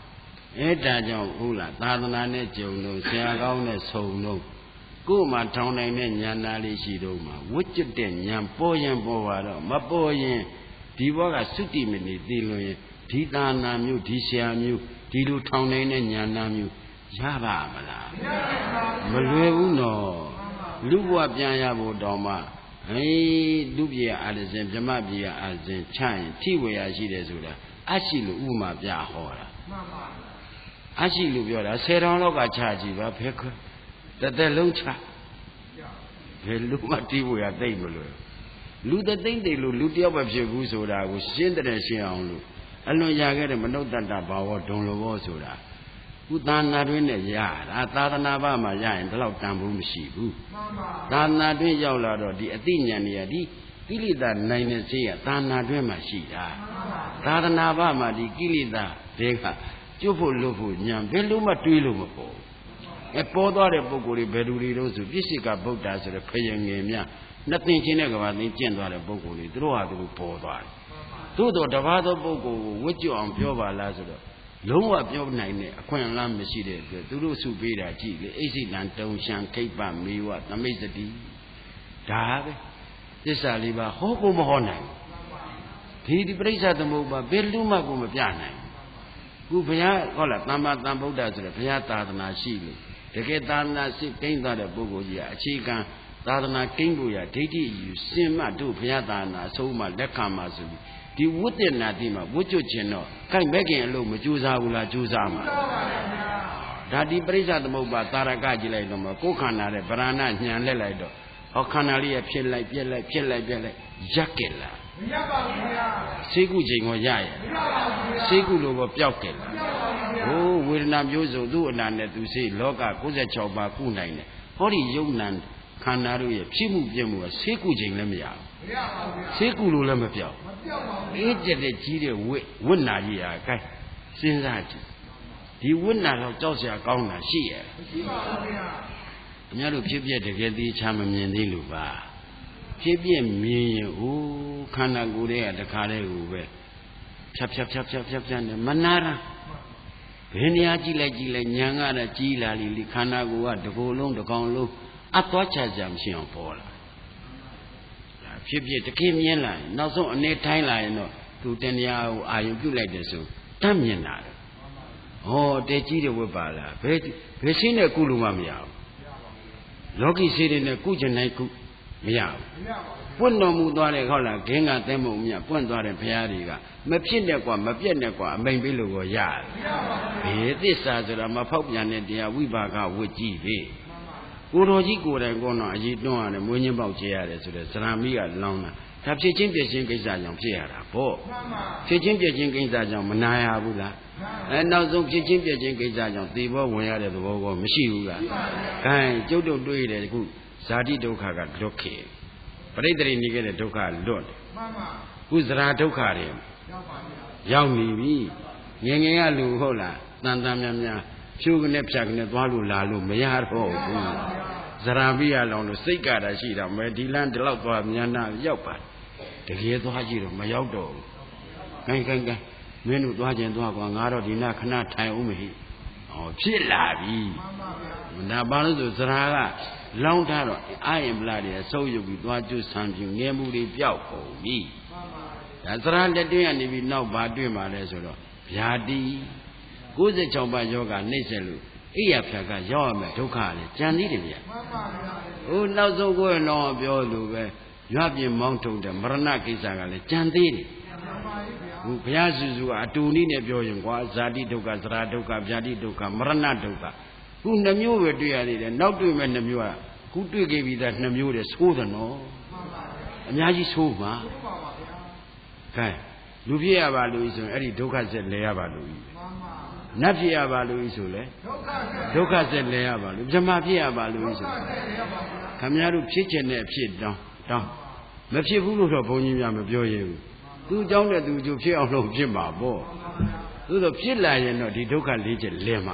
အဲ့ဒါကြောင့်ဟုတ်လားသာသနာနဲ့ကြုံလို့ဆရာကောင်းနဲ့ဆုံလို့ကို့မှာထောင်နိုင်တဲ့ဉာဏ်သားလေးရှိတော့မှဝိကျက်တဲ့ဉာဏ်ပေါ်ရင်ပေါ်ပါတော့မပေါ်ရင်ဒီဘောကသုတိမနေသိလို့ရင်ဒီသာနာမျိုးဒီဆရာမျိုးဒီလိုထောင်နိုင်တဲ့ဉာဏ်သားမျိုးရပါမလားမလွယ်ဘူးနော်လူဘဝပြန်ရဖို့တောင်မှဟေးလူပြေအာရဇင်ဗြဟ္မပြေအာရဇင်ချရင်ထိဝေရရှိတယ်ဆိုတာအရှိလို့ဥပမာပြဟောတာအရှိလို့ပြောတာဆယ်တောင်လောက်ကချကြည့်ပါဖဲခွတသက်လုံးချဘယ်လူမှထိဝေရသိမ့်မလို့လူတသိမ့်တယ်လို့လူတယောက်ပဲဖြစ်ဘူးဆိုတာကိုရှင်းတဲ့ရှင်းအောင်လို့အလွန်ရခဲ့တဲ့မနုဿတ္တဘာဝဒုံလောဘောဆိုတာဥသာနာတွင်နဲ့ရတာသာသနာ့ဘာမှာရရင်ဒီလောက်တန်ဖို့မရှိဘူးသာသနာတွင်ရောက်လာတော့ဒီအသိဉာဏ်တွေကဒီကိလေသာနိုင်တဲ့စိတ်ကသာသနာတွင်မှာရှိတာသာသနာ့ဘာမှာဒီကိလေသာတွေကကျွတ်ဖို့လွတ်ဖို့ဉာဏ်ဘယ်လိုမှတွေးလို့မပေါ်အဲပေါ်သွားတဲ့ပုဂ္ဂိုလ်တွေဘယ်သူတွေလို့ဆိုပြစ္ဆိကဗုဒ္ဓဆိုတဲ့ဖယငယ်များနှစ်သိင်ချင်းတဲ့ကဘာသိကျင့်သွားတဲ့ပုဂ္ဂိုလ်တွေသူတို့ဟာသူတို့ပေါ်သွားတယ်သို့တော့တပါးသောပုဂ္ဂိုလ်ကိုဝတ်ကြွအောင်ပြောပါလားဆိုတော့လုံးဝပြောနိုင်တဲ့အခွင့်အလမ်းမရှိတဲ့အတွက်သူတို့စုပေးတာကြည့်လေအိစိတံတုံရှံခိပ္ပမေဝသမိတ်စတိဒါပဲသစ္စာလေးပါဟောကိုမဟောနိုင်ဒီဒီပရိစ္ဆသမုပ္ပါဘယ်လူမှကိုမပြနိုင်ခုဘုရားဟောလားသမ္မာသမ္ဗုဒ္ဓဆိုတဲ့ဘုရားသာသနာရှိလို့တကယ်သာသနာစိတ်ကိန်းသွားတဲ့ပုဂ္ဂိုလ်ကြီးကအခြေခံသာသနာကိန်းဖို့ရဒိဋ္ဌိယူစင်မှတို့ဘုရားသာသနာအဆုံးမှလက်ခံမှာဆိုပြီးဒီဝတ္တနာတိမှာဝတ်ကျွတ်ခြင်းတော့ခိုင်မဲ့ခင်အလို့မကြိုးစားဘူးလားကြိုးစားမှာဒါဒီပရိစ္ဆသမုပ္ပါတာရကကြည့်လိုက်တော့မှကိုယ်ခန္ဓာနဲ့ဗရဏညံလက်လိုက်တော့ဟောခန္ဓာလေးရဖြစ်လိုက်ပြက်လိုက်ဖြစ်လိုက်ပြက်လိုက်ရက်ကြလားမရပါဘူးဗျာစေကုချိန်ကိုရရဲ့မရပါဘူးစေကုလိုတော့ပျောက်ကြလားဟိုးဝေဒနာမျိုးစုံသူ့အနာနဲ့သူစေလောက၉၆ပါးကုနိုင်တယ်ဟောဒီယုံနံခန္ဓာတို့ရဲ့ဖြစ်မှုပြည့်မှုကစေကုချိန်လည်းမရဘူးမရပါဘူးဗျာစေကုလိုလည်းမပျောက်မပျောက်ပါဘူးအေးကျတဲ့ကြီးတဲ့ဝိဝိနာကြီးဟာကဲစဉ်းစားကြည့်ဒီဝိနာတော့ကြောက်စရာကောင်းတာရှိရဲ့မရှိပါဘူးဗျာအများတို့ဖြစ်ပြတကယ်သေးချာမမြင်သေးလို့ပါဖြစ်ပြမြင်ရင်ဟိုခန္ဓာကိုယ်ရဲ့တခါတည်းကိုပဲဖြတ်ဖြတ်ဖြတ်ဖြတ်ဖြတ်ဖြတ်နဲ့မနာရဘယ်နေရာကြည့်လိုက်ကြည့်လိုက်ညံရတာကြီးလာလိခန္ဓာကိုယ်ကတကိုယ်လုံးတစ်ကောင်လုံးအသွားချကြမရှိအောင်ပေါ်လာဖြစ်ဖြစ်တကယ်မြင်လာရင်နောက်ဆုံးအနေထိုင်းလာရင်တော့သူတဏှာကိုအာရုံပြုလိုက်တယ်ဆိုတတ်မြင်လာတယ်ဟောတဲကြီးတဲ့ဝတ်ပါလားဘယ်ဘယ်ရှင်းတဲ့ကုလို့မှမရဘူးလောကီစေတွေနဲ့ကုချင်နိုင်ကုမရဘူးပွင့်တော်မူသွားတဲ့ဟောလားဂင်းကသဲမုံမြပွင့်သွားတဲ့ဘုရားတွေကမဖြစ်နဲ့ကွာမပြက်နဲ့ကွာအမိန်ပေးလို့ကိုရတယ်ဘေးသစ္စာဆိုတာမဖောက်ပြန်တဲ့တရားဝိပါကဝတ်ကြည့်ပြီကိုတော်ကြီးကိုယ်တိုင်ကောတော့အရေးတွန်းရတယ်မွေးညင်းပေါက်ချရတယ်ဆိုတဲ့ဇရာမိကလောင်းတာဒါဖြစ်ချင်းပြည့်ချင်းကိစ္စကြောင့်ဖြစ်ရတာပေါ့ဖြစ်ချင်းပြည့်ချင်းကိစ္စကြောင့်မနာရဘူးလားအဲနောက်ဆုံးဖြစ်ချင်းပြည့်ချင်းကိစ္စကြောင့်သေဘောဝင်ရတဲ့သဘောကောမရှိဘူးလားခိုင်းကျုပ်တို့တွေးတယ်အခုဇာတိဒုက္ခကလွတ်ခေပရိသေရိနေခဲ့တဲ့ဒုက္ခလွတ်တယ်ခုဇရာဒုက္ခတွေရောက်နေပြီငယ်ငယ်ကလူဟုတ်လားတန်တန်များများဖြူကနေဖြတ်ကနေသွားလို့လာလို့မရတော့ဘူးဇရာပိယလောင်လို့စိတ်ကတာရှိတာမဲဒီလန်းဒီလောက်သွားမြန်နာရောက်ပါတကယ်သွားကြည့်တော့မရောက်တော့ဘူးခိုင်းခိုင်းခိုင်းမင်းတို့သွားခြင်းသွားကွာငါတော့ဒီနာခဏထိုင်အောင်မဟိဟောဖြစ်လာပြီဒါဘာလို့ဆိုဇရာကလောင်းထားတော့အာရင်ပလာတွေဆုပ်ယုပ်ပြီးသွားကျွတ်ဆံပြငယ်မှုတွေပျောက်ကုန်ပြီဒါဇရာလက်တွင်းကနေပြီးနောက်ဘာတွေ့မှလဲဆိုတော့ဗျာတိ၉၆ပါးယောဂနှိမ့်ဆက်လို့အိယာဖြာကရောက်ရမယ်ဒုက္ခလည်းကြံသေးတယ်ဗျာမှန်ပါဗျာဟိုနောက်ဆုံးကိုယ်တော်ပြောလို့ပဲရွပြင်းမောင်းထုံတဲ့မရဏကိစ္စကလည်းကြံသေးတယ်မှန်ပါဗျာဟိုဘုရားစုစုကအတူနည်းနဲ့ပြောရင်ကွာဇာတိဒုက္ခသရဒုက္ခဗျာတိဒုက္ခမရဏဒုက္ခခုနှမျိုးပဲတွေ့ရသေးတယ်နောက်တွေ့မဲ့နှမျိုးကခုတွေ့ခဲ့ပြီးသားနှမျိုးတည်းသိုးတယ်နော်မှန်ပါဗျာအများကြီးသိုးပါမှန်ပါဗျာခိုင်းလူဖြစ်ရပါလို့ဆိုရင်အဲ့ဒီဒုက္ခဆက်လဲရပါလို့မှန်ပါနတ်ဖြစ်ရပါလို့ဆိုလဲဒုက္ခဆက်လဲရပါလို့ဗြဟ္မာဖြစ်ရပါလို့ဆိုခမည်းတော်ဖြစ်ခြင်းနဲ့ဖြစ်တောင်းတောင်းမဖြစ်ဘူးလို့တော့ဘုန်းကြီးများမပြောရဘူးသူเจ้าနဲ့သူကျဖြစ်အောင်လုပ်ဖြစ်မှာပေါ့သို့သောဖြစ်လာရင်တော့ဒီဒုက္ခလေးချက်လဲမှာ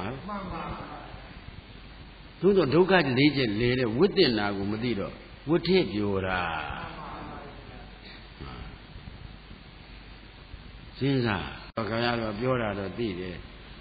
သို့သောဒုက္ခလေးချက်လဲတဲ့ဝိတ္တနာကိုမသိတော့ဝဋ္ဌိပြောတာစဉ်းစားခင်ဗျားတို့ပြောတာတော့သိတယ်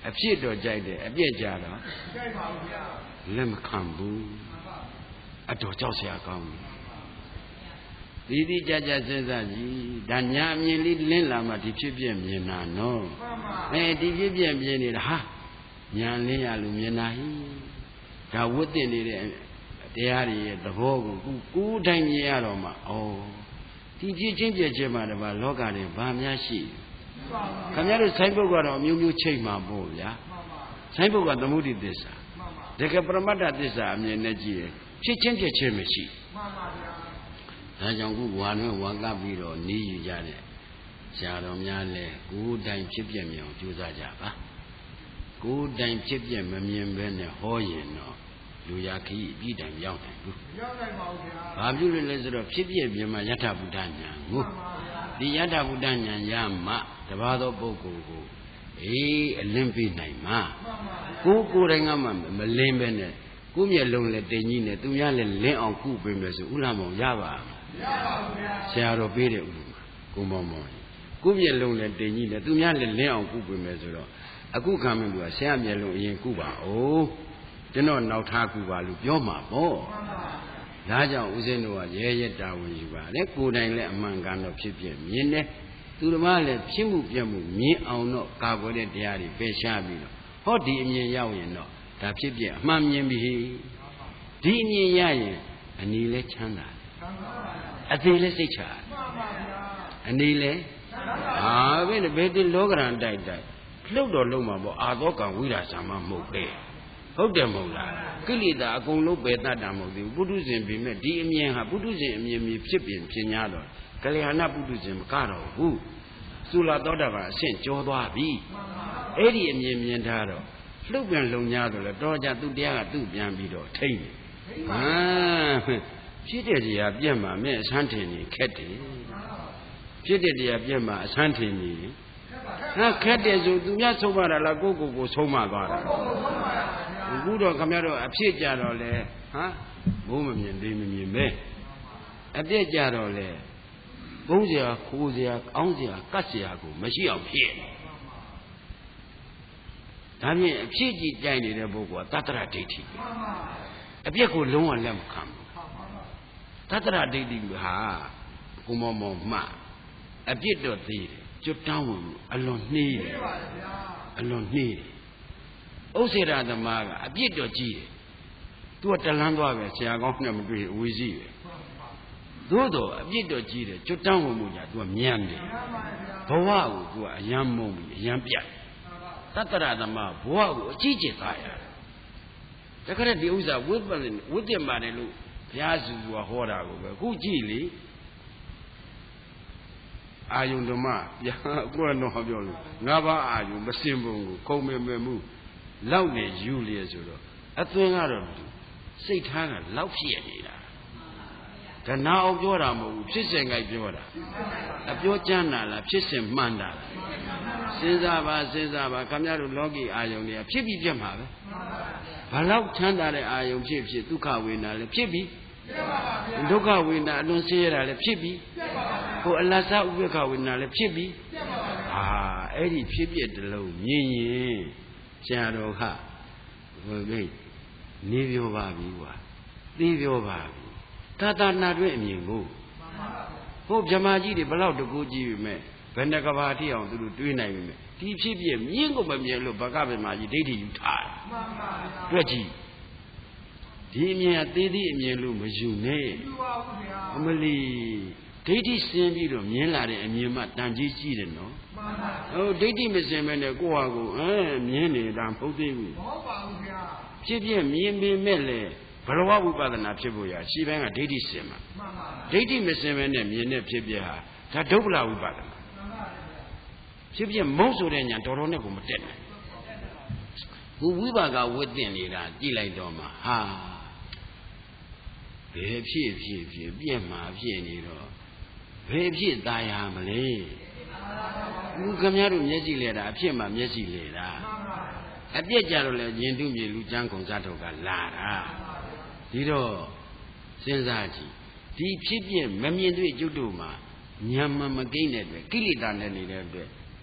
အဖြစ်တော့ကြိုက်တယ်အပြည့်ကြတော့ကြိုက်ပါဗျာလက်မခံဘူးအတော်ကြောက်เสียကောင်းတယ်ဒီဒီကြကြစဉ်းစားကြည့်ဒါညာအမြင်လေးလင်းလာမှဒီဖြစ်ပြမြင်တာနော်အဲဒီဖြစ်ပြမြင်နေတာဟာညာလင်းရလို့မြင်တာဟိဒါဝတ်တင်နေတဲ့တရားတွေရဲ့သဘောကိုကိုကိုယ်တိုင်မြင်ရတော့မှဩဒီဖြစ်ချင်းပြချင်းမှတပါလောကထဲဘာများရှိခင်ဗျားတို့ဆိုင်ပုတ်ကတော့အမျိုးမျိုးချိန်မှာပေါ့ဗျာဆိုင်ပုတ်ကသမုဒိသစ္စာတကယ်ပရမတ္ထသစ္စာအမြင်နဲ့ကြည့်ရင်ဖြစ်ချင်းပြချင်းမရှိမှန်ပါဗျာဒါကြောင့်ခုဝါနဲ့ဝါကပ်ပြီးတော့နီးယူကြတဲ့ဆရာတော်များလဲကိုယ်တိုင်ဖြစ်ပြမြင်အောင်ကြိုးစားကြပါကိုယ်တိုင်ဖြစ်ပြမမြင်ဘဲနဲ့ဟောရင်တော့လူရခီးအပြည့်တိုင်ရောက်နိုင်ဘူးရောက်နိုင်ပါဘူးဗျာဘာဖြစ်လို့လဲဆိုတော့ဖြစ်ပြမြင်မှယထာဘုဒ္ဓဉာဏ်ကိုဒီယထာဘုဒ္ဓဉာဏ်ရမှတပါးသောပုဂ္ဂိုလ်ကိုအေးအလင်းပေးနိုင်မှာကိုကိုယ်တိုင်ကမှမလင်းပဲနဲ့ကိုမျက်လုံးလည်းတင်ကြီးနဲ့သူများလည်းလင်းအောင်ကုပေးမယ်ဆိုဥလာမောင်ရပါမလားရပါဘူးဗျာဆရာတော်ပေးတယ်ဥလာကိုမောင်မောင်ကိုမျက်လုံးလည်းတင်ကြီးနဲ့သူများလည်းလင်းအောင်ကုပေးမယ်ဆိုတော့အခုခံမလို့ဆရာမျက်လုံးအရင်ကုပါဦးကျွန်တော်နောက်ထားကုပါလို့ပြောမှာပေါ့ဒါကြောင့်ဦးဇင်းတို့ကရဲရဲတာဝန်ယူပါလေကိုယ်တိုင်လည်းအမှန်ကန်တော့ဖြစ်ဖြစ်မြင်တယ်သူတို့ကလည်းဖြစ်မှုပြမှုမြင်အောင်တော့ကာကွယ်တဲ့တရားတွေပယ်ရှားပြီးတော့ဟောဒီအမြင်ရောက်ရင်တော့ဒါဖြစ်ဖြစ်အမှန်မြင်ပြီဒီအမြင်ရရင်အနည်းလဲချမ်းသာအသေးလဲစိတ်ချအနည်းလဲဟာဘယ်ဘယ်ဒီလောကရန်တိုက်တိုက်လှုပ်တော့လှုပ်မှာပေါ့အာသောကံဝိရာဇာမမဟုတ်ပဲဟုတ်တယ်မဟုတ်လားကိလေသာအကုန်လုံးပယ်တတ်တာမဟုတ်သေးဘူးပုထုဇဉ်ပြင်မဲ့ဒီအမြင်ဟာပုထုဇဉ်အမြင်မျိုးဖြစ်ပြင်ဖြစ်냐တော့ကလျာဏပုထုဇဉ်မကတော့ဘူးသုလာသောတာပန်အဆင့်ကျော်သွားပြီအဲ့ဒီအမြင်မြင်ထားတော့လှုပ်ပြန်လုံ냐တော့လေတော့ကြသူတရားကသူ့ပြန်ပြီးတော့ထိမ့်တယ်ဟာဖြစ်တဲ့တရားပြက်မှာမဲ့အဆန်းထင်နေခက်တယ်ဖြစ်တဲ့တရားပြက်မှာအဆန်းထင်နေဟာခက်တယ်ဆိုသူများဆုံးမတာလားကိုကိုကိုဆုံးမသွားတာအခုတော့ခင်ဗျားတို့အဖြစ်ကြတော့လေဟာဘုံမမြင်သေးမမြင်ပဲအပြည့်ကြတော့လေဘုံစရာခိုးစရာအောင်းစရာကတ်စရာကိုမရှိအောင်ဖြစ်ဒါဖြင့်အဖြစ်ကြီးကြိုက်နေတဲ့ပုဂ္ဂိုလ်ကတတ္တရဒိဋ္ဌိအပြည့်ကိုလုံးဝလက်မခံဘူးတတ္တရဒိဋ္ဌိဟာဘုံမောမောမှအပြည့်တော့သေးတယ်ကျွတ်တောင်းဝင်အလွန်နှီးတယ်အလွန်နှီးတယ်ဥစ္စေရသမားကအပြစ်တော့ကြီးတယ်သူကတလန်းသွားပဲဆရာကောင်းနဲ့မတွေ့အဝေးကြီးပဲသို့တော့အပြစ်တော့ကြီးတယ်ကျွတ်တောင်းဝင်မှုညာသူကမြန်တယ်ဘဝကိုသူကအယံမုံပြီးအယံပြတ်တတ္တရသမားဘဝကိုအကြီးကျယ်သားရတယ်တခါတည်းဒီဥစ္စာဝိပ္ပန္နဝိတ္တမာတယ်လို့ဘုရားစုကဟောတာကိုပဲအခုကြည့်လေအာယုံဓမ္မပြန်အခုတော့ပြောလို့ငါးပါးအာယုံမစင်ပုံကိုခုံမဲ့မဲ့မှုလောက်နေယူလျက်ဆိုတော့အသွင်ကတော့စိတ်ထားကလောက်ဖြစ်နေတာဒါနာအောင်ပြောတာမဟုတ်ဘူးဖြစ်စဉ်ကြိုက်ပြောတာအပြောကြမ်းတာလားဖြစ်စဉ်မှန်တာလားစဉ်းစားပါစဉ်းစားပါခင်ဗျားတို့လောကီအာယုံတွေကဖြစ်ပြီးပြတ်မှာပဲဘာလောက်ချမ်းသာတဲ့အာယုံဖြစ်ဖြစ်ဒုက္ခဝေဒနာလည်းဖြစ်ပြီးဒုက္ခဝေဒနာအလွန်ဆင်းရဲတာလည်းဖြစ်ပြီးဟိုအလတ်စားဥပ္ပခဝေဒနာလည်းဖြစ်ပြီးအာအဲ့ဒီဖြစ်ပြတလုံးမြင်ရင်ဆရာတော်ကဟိုမိတ်နေပြောပါပြီကွာသိပြောပါပြီသာသနာတွင်အမြင်ကိုဟိုဗြဟ္မာကြီးတွေဘလောက်တကူကြည့်ပြီမဲ့ဘယ်နှကဘာတိအောင်သူတို့တွေးနိုင်ပြီမဲ့ဒီဖြစ်ပြမြင်ကိုမမြင်လို့ဘကဗြဟ္မာကြီးဒိဋ္ဌိယူထားတယ်တွေ့ကြည့်ဒီအမြင်အသေးသေးအမြင်လို့မယူနဲ့အမလီဒိဋ္ဌိစင်ပြီးတော့မြင်လာတဲ့အမြင်မှတန်ကြီးကြီးတယ်နော်ဟိုဒိဋ္ဌိမစင်မဲ့နဲ့ကိုယ့်ဟာကိုအဲမြင်နေတာမဟုတ်သေးဘူးမဟုတ်ပါဘူးဗျာဖြစ်ဖြစ်မြင်ပေမဲ့လေဘလဝဝိပဿနာဖြစ်ဖို့ရရှင်းပိုင်းကဒိဋ္ဌိစင်မှာဒိဋ္ဌိမစင်မဲ့နဲ့မြင်တဲ့ဖြစ်ဖြစ်ဟာဒါဒုဗ္ဗလဝိပဿနာဖြစ်ဖြစ်မုန်းဆိုတဲ့ညာတော်တော်နဲ့ကိုမတက်နိုင်ဘူးဝိပါကဝိသင်နေတာကြည့်လိုက်တော့မှဟာဘယ်ဖြစ်ဖြစ်ဖြစ်ပြက်မှာဖြစ်နေတော့ဘယ်ဖြစ်သားရမလဲလူခင်ဗျားတို့မျက်စိလဲတာအဖြစ်မှာမျက်စိလဲတာအပြက်ကြတော့လဲညင်တုမြေလူချမ်းကုံစားတော့ကလာတာဒီတော့စဉ်းစားကြည့်ဒီဖြစ်ပြမမြင်တွေ့ကျွတ်တို့မှာညံမမကိန်းတဲ့အတွက်ကိလေသာနဲ့နေတဲ့အတွက်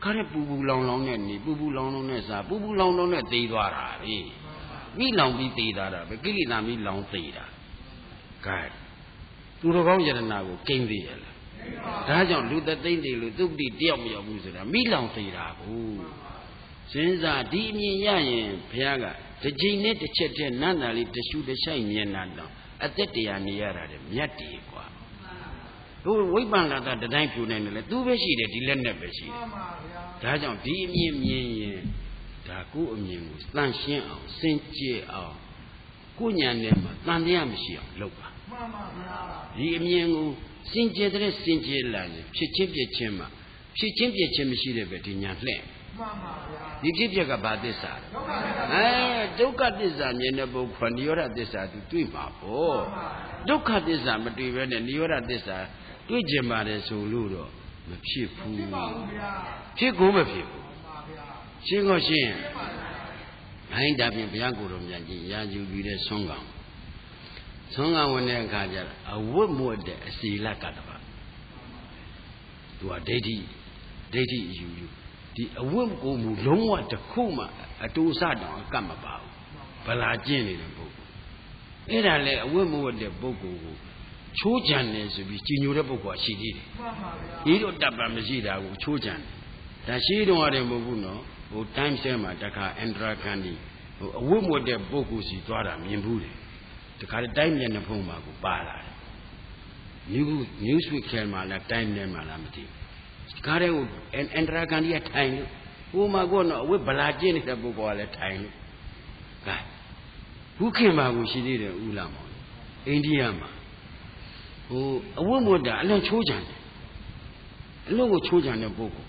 ခါတဲ့ပူပူလောင်လောင်နဲ့နေပူပူလောင်လောင်နဲ့စားပူပူလောင်လောင်နဲ့သေသွားတာလေမိလောင်ပြီးသေသွားတာပဲကိလေသာမိလောင်သေတာကဲသူတော်ကောင်းယရနာကိုကိန်းသေးရလားဒါကြောင့်လူသက်သိမ့်တယ်လို့သူပတိတယောက်မရောက်ဘူးဆိုတာမိလောင်သေတာကိုစဉ်းစားဒီအမြင်ရရင်ဘုရားကတစ်ချိန်နဲ့တစ်ချက်တည်းနန္တာလေးတရှူတဆိုင်မြင်တာတော့အသက်တရားနေရတာတဲ့မြတ်တီကွာတို့ဝိပ္ပန္နတာတတိုင်းဖြူနေတယ်လေသူပဲရှိတယ်ဒီလက်နဲ့ပဲရှိတယ်ဒါကြောင့်ဒီအမြင်မြင်ရင်ဒါကိုအမြင်ကိုတန်ရှင်းအောင်စင်ကြယ်အောင်ကိုညာနဲ့မှတန်တရားမရှိအောင်လုပ်ပါမှန်ပါဗျာဒီအမြင်ကိုစင်ကြယ်တဲ့စင်ကြယ်လာရင်ဖြစ်ချင်းပြည့်ချင်းမှာဖြစ်ချင်းပြည့်ချင်းမရှိတဲ့ပဲဒီညာလှဲ့မှန်ပါဗျာဒီဖြစ်ပြက်ကဘာသစ္စာလဲအဲဒုက္ခသစ္စာမြင်တဲ့ပုဂ္ဂိုလ်နိရောဓသစ္စာသူတွေ့မှာပေါ့ဒုက္ခသစ္စာမတွေ့ဘဲနဲ့နိရောဓသစ္စာတွေ့ကြပါတယ်ဆိုလို့တော့မဖြစ်ဘူးဖြစ်ကိုမဖြစ်ဘူးရှင်းကိုရှင်းဟိုင်းတာပြင်ဘုရားကိုယ်တော်မြတ်ကြီးရာယူပြီးတဲ့ဆွမ်းကောင်ဆွမ်းကောင်ဝင်တဲ့အခါကျတော့အဝတ်မွတ်တဲ့အစီလကတ္တပါသူကဒိဋ္ဌိဒိဋ္ဌိအယူယူဒီအဝတ်ကိုမူလုံးဝတစ်ခုမှအတူစတောင်အကတ်မပါဘူးဗလာကျင့်နေတဲ့ပုဂ္ဂိုလ်အဲ့ဒါလေအဝတ်မဝတ်တဲ့ပုဂ္ဂိုလ်ကိုချိုးကြံတယ်ဆိုပြီးကြီးညိုတဲ့ပုဂ္ဂိုလ်ကရှိသေးတယ်ဒီတော့တပ်ပံမရှိတာကိုချိုးကြံတယ်ဒါရှိတော့ရတယ်မဟုတ်ဘူးနော်ဟို time share မှာတခါ Indra Gandhi ဟိုအဝတ်မဝတ်တဲ့ပုဂ္ဂိုလ်စီသွားတာမြင်ဘူးတယ်တခါတည်းတိုင်းမျက်နှာဖုံးမှာကိုပါလာတယ် New Newsweek ထဲမှာလား Time ထဲမှာလားမသိဘူးကားတဲ့ကို Indra Gandhi ကထိုင်လို့ဟိုမှာကတော့အဝတ်ဗလာကျင်းနေတဲ့ပုဂ္ဂိုလ်ကလည်းထိုင်လို့ကဲခုခင်မှာကိုရှိသေးတယ်ဦးလာမောင်အိန္ဒိယမှာဟိုအဝတ်မဝတ်တာအလွန်ချိုးကြံတယ်အလွန်ကိုချိုးကြံတဲ့ပုဂ္ဂိုလ်